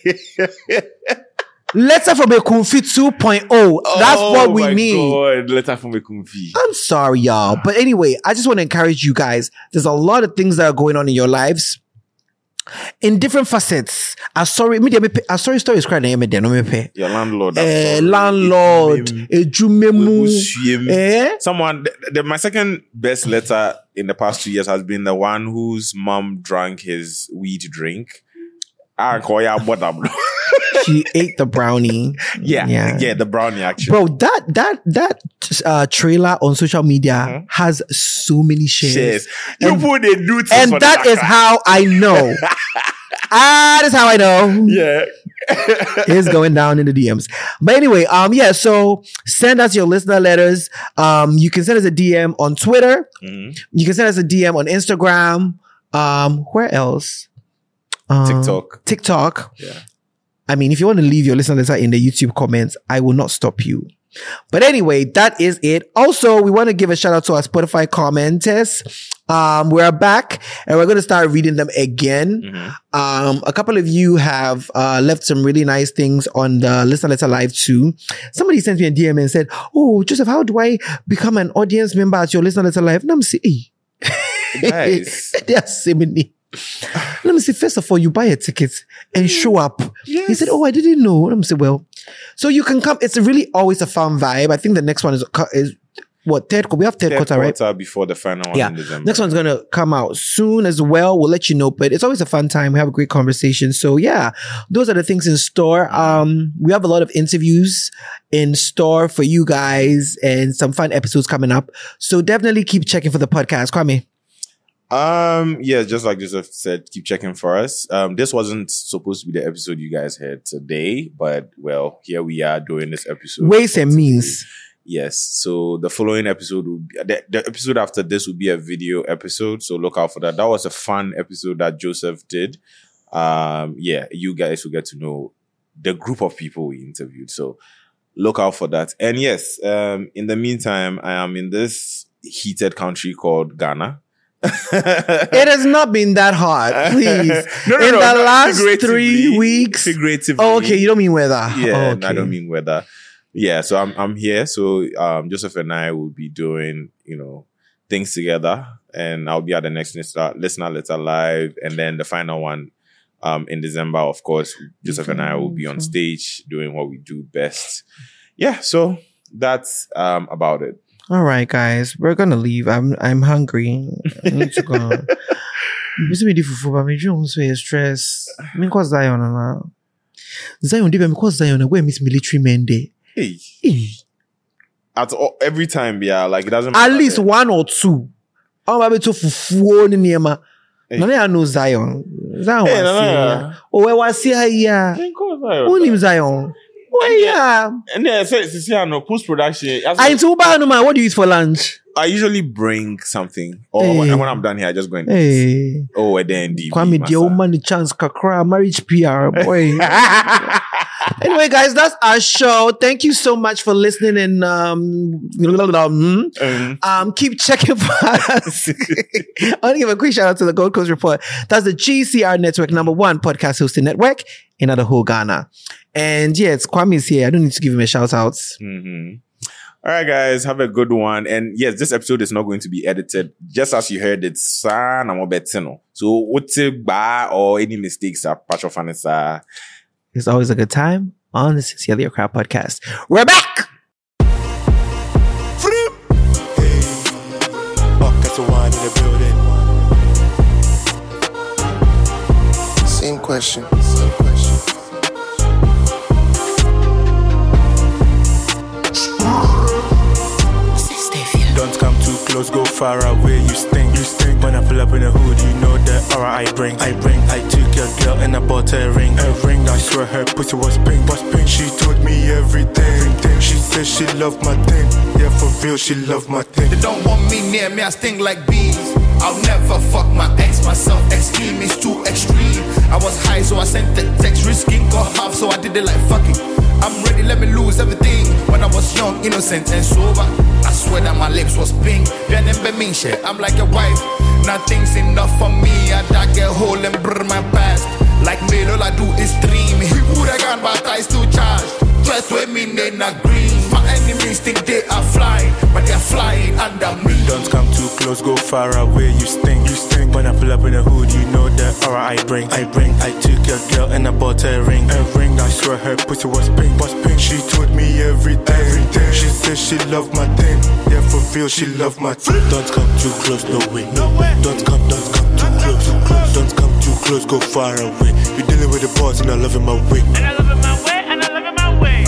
Letter from a Kumfi 2.0. That's what we need. God, letter from a Kumfi. I'm sorry, y'all. But anyway, I just want to encourage you guys. There's a lot of things that are going on in your lives in different facets. Story is crying. Your landlord. Someone, my second best letter in the past 2 years has been the one whose mom drank his weed drink. She ate the brownie. Yeah, the brownie actually. Bro, that trailer on social media has so many shares. And that is how I know. That is how I know. Yeah. It's going down in the DMs. But anyway, so send us your listener letters. You can send us a DM on Twitter. You can send us a DM on Instagram. Where else? TikTok. Yeah. I mean, if you want to leave your listener letter in the YouTube comments, I will not stop you. But anyway, that is it. Also, we want to give a shout out to our Spotify commenters. We're back and we're going to start reading them again. Mm-hmm. A couple of you have left some really nice things on the Listener Letter Live too. Somebody sent me a DM and said, "Oh, Joseph, how do I become an audience member at your Listener Letter Live?" And I'm saying, Guys. there are so many. Let me say, first of all, you buy a ticket and show up. Yes. He said, "Oh, I didn't know." Let me say, "Well, so you can come." It's really always a fun vibe. I think the next one is what, third? We have third quarter, right? Quarter before the final one in December. Next one's gonna come out soon as well. We'll let you know. But it's always a fun time. We have a great conversation. So yeah, those are the things in store. We have a lot of interviews in store for you guys and some fun episodes coming up. So definitely keep checking for the podcast. Kwame. Yeah, just like Joseph said, keep checking for us. This wasn't supposed to be the episode you guys heard today, but well, here we are doing this episode. Ways and means. Yes. So the following episode will be the episode after this will be a video episode. So look out for that. That was a fun episode that Joseph did. Yeah, you guys will get to know the group of people we interviewed. So look out for that. And yes, in the meantime, I am in this heated country called Ghana. It has not been that hot, please. In the last 3 weeks. Figuratively. Oh, okay. You don't mean weather. Yeah, Oh, okay. I don't mean weather. Yeah, so I'm here. So Joseph and I will be doing, things together, and I'll be at the next Listener Letter Live, and then the final one in December. Of course, Joseph and I will be on stage doing what we do best. Yeah, so that's about it. All right, guys, we're gonna leave. I'm hungry. I need to go. I'm stress. Because Zion now. Zion did because Zion where Miss Military Men Day. Hey. Every time, yeah, like it doesn't At matter. least one or two. I'm about to full near my. None I know Zion. Zion Hey, was no. here. Oh, where was here? Who named Zion? Oh yeah. And then post production. I into no man. What do you eat for lunch? I usually bring something, or Hey. when I'm done here, I just go and eat. Hey. Oh, and then DB. Kwame, the old man, the chance, kakra, marriage PR, boy. Anyway, guys, that's our show. Thank you so much for listening and keep checking for us. I want to give a quick shout out to the Gold Coast Report. That's the GCR Network #1 podcast hosting network in the whole Ghana. And yeah, it's Kwame's here. I don't need to give him a shout out. Mm-hmm. All right, guys, have a good one. And yes, this episode is not going to be edited. Just as you heard, it's so what's it bad or any mistakes are patch of Vanessa. It's always a good time on the Sincerely Your Crowd podcast. We're back. Same question. Don't come too close, go far away, you stink. When I pull up in the hood, you know the aura I bring. I took your girl and I bought her a ring. I swear her pussy was pink. She told me everything. She said she loved my thing. Yeah, for real, she loved my thing. They don't want me near me, I sting like bees. I'll never fuck my ex, my self-esteem is too extreme. I was high, so I sent the text, risking got half, so I did it like fuck it. I'm ready, let me lose everything. When I was young, innocent and sober, I swear that my lips was pink. I'm like a wife, nothing's enough for me. I dig a hole and burn my past. Like me, all I do is dream. He would have gone, but I still charged. Try to me, they not green. My enemies think they are flying, but they are flying under me. Don't come too close, go far away, you stink. When I pull up in the hood, you know the aura I bring. I took your girl and I bought her a ring. I swear her pussy was pink. She told me everything. She said she loved my thing. Yeah, for real, she loved my thing. Don't come too close, no way. Don't come too close. Don't come too close, go far away. You're dealing with the boss and I love it my way. And I love it my way, and I love it my way.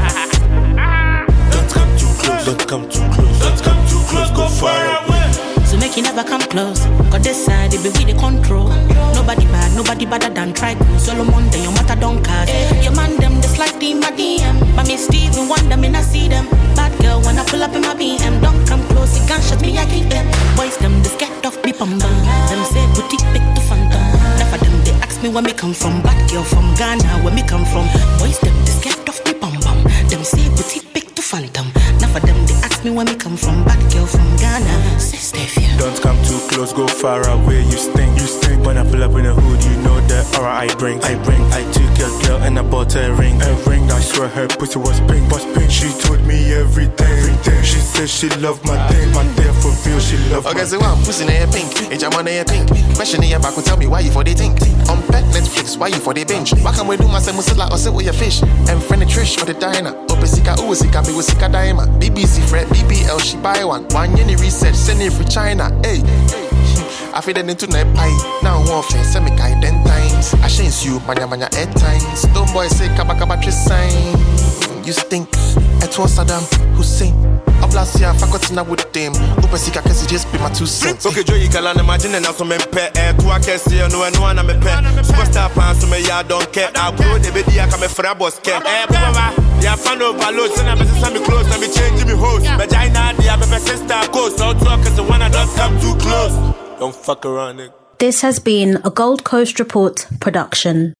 Don't come too close, don't come too close. Don't come too close, go far away. So make you never come close. Cause this side, it be with the control. Nobody better than try to Solomon, then your mother don't cast. Your man them just like the my DM. But me Steven wonder me not see them. Bad girl when I pull up in my BM. Don't come close, you can't shut me, I keep them. Boys them just get off be pumba. Them say boutique pick to phantom. Now for them they ask me where me come from. Bad girl from Ghana, where me come from. Boys them they scared of me bum bum. Them say boutique pick to phantom. Now for them they ask me where me come from. Bad girl from Ghana. Sister, don't come too close, go far away. You stink. When I pull up in the hood, you know that aura I bring. I took your girl and I bought her a ring. I swear her pussy was pink. She told me everything. She said she loved my thing. My day for real, she loved okay, so I'm pussy in your pink. A jam on your pink. Question in your back will tell me why you for the think. On pet Netflix, why you for the binge? Why can't we do my same muscle or sit with your fish? And friend the Trish for the diner. Opesika, Uwasika, be with Sika Daima. BBC Fred, BBL, she buy one. One yenny research, send it for China. Hey. I feel that into night pie. Now one face, send me guy 10 times. I change you, manya 8 times. Don't boy say kaba sign. You stink. It was Saddam Hussein. I blast ya, fakotina with them. Upesika kasi just be my 2 cents. Okay, Joey, can I imagine and also me pet? To a case, you know, and one I'm a pet. Superstar pants, so me, I don't care. I'll grow the baby, I come for a boss care. Yeah, fan overload, send a business, I'm close, and be changing me host. Vagina, the other sister, coast. So talk as the one I don't come too close. Don't fuck around, nigga. This has been a Gold Coast Report production.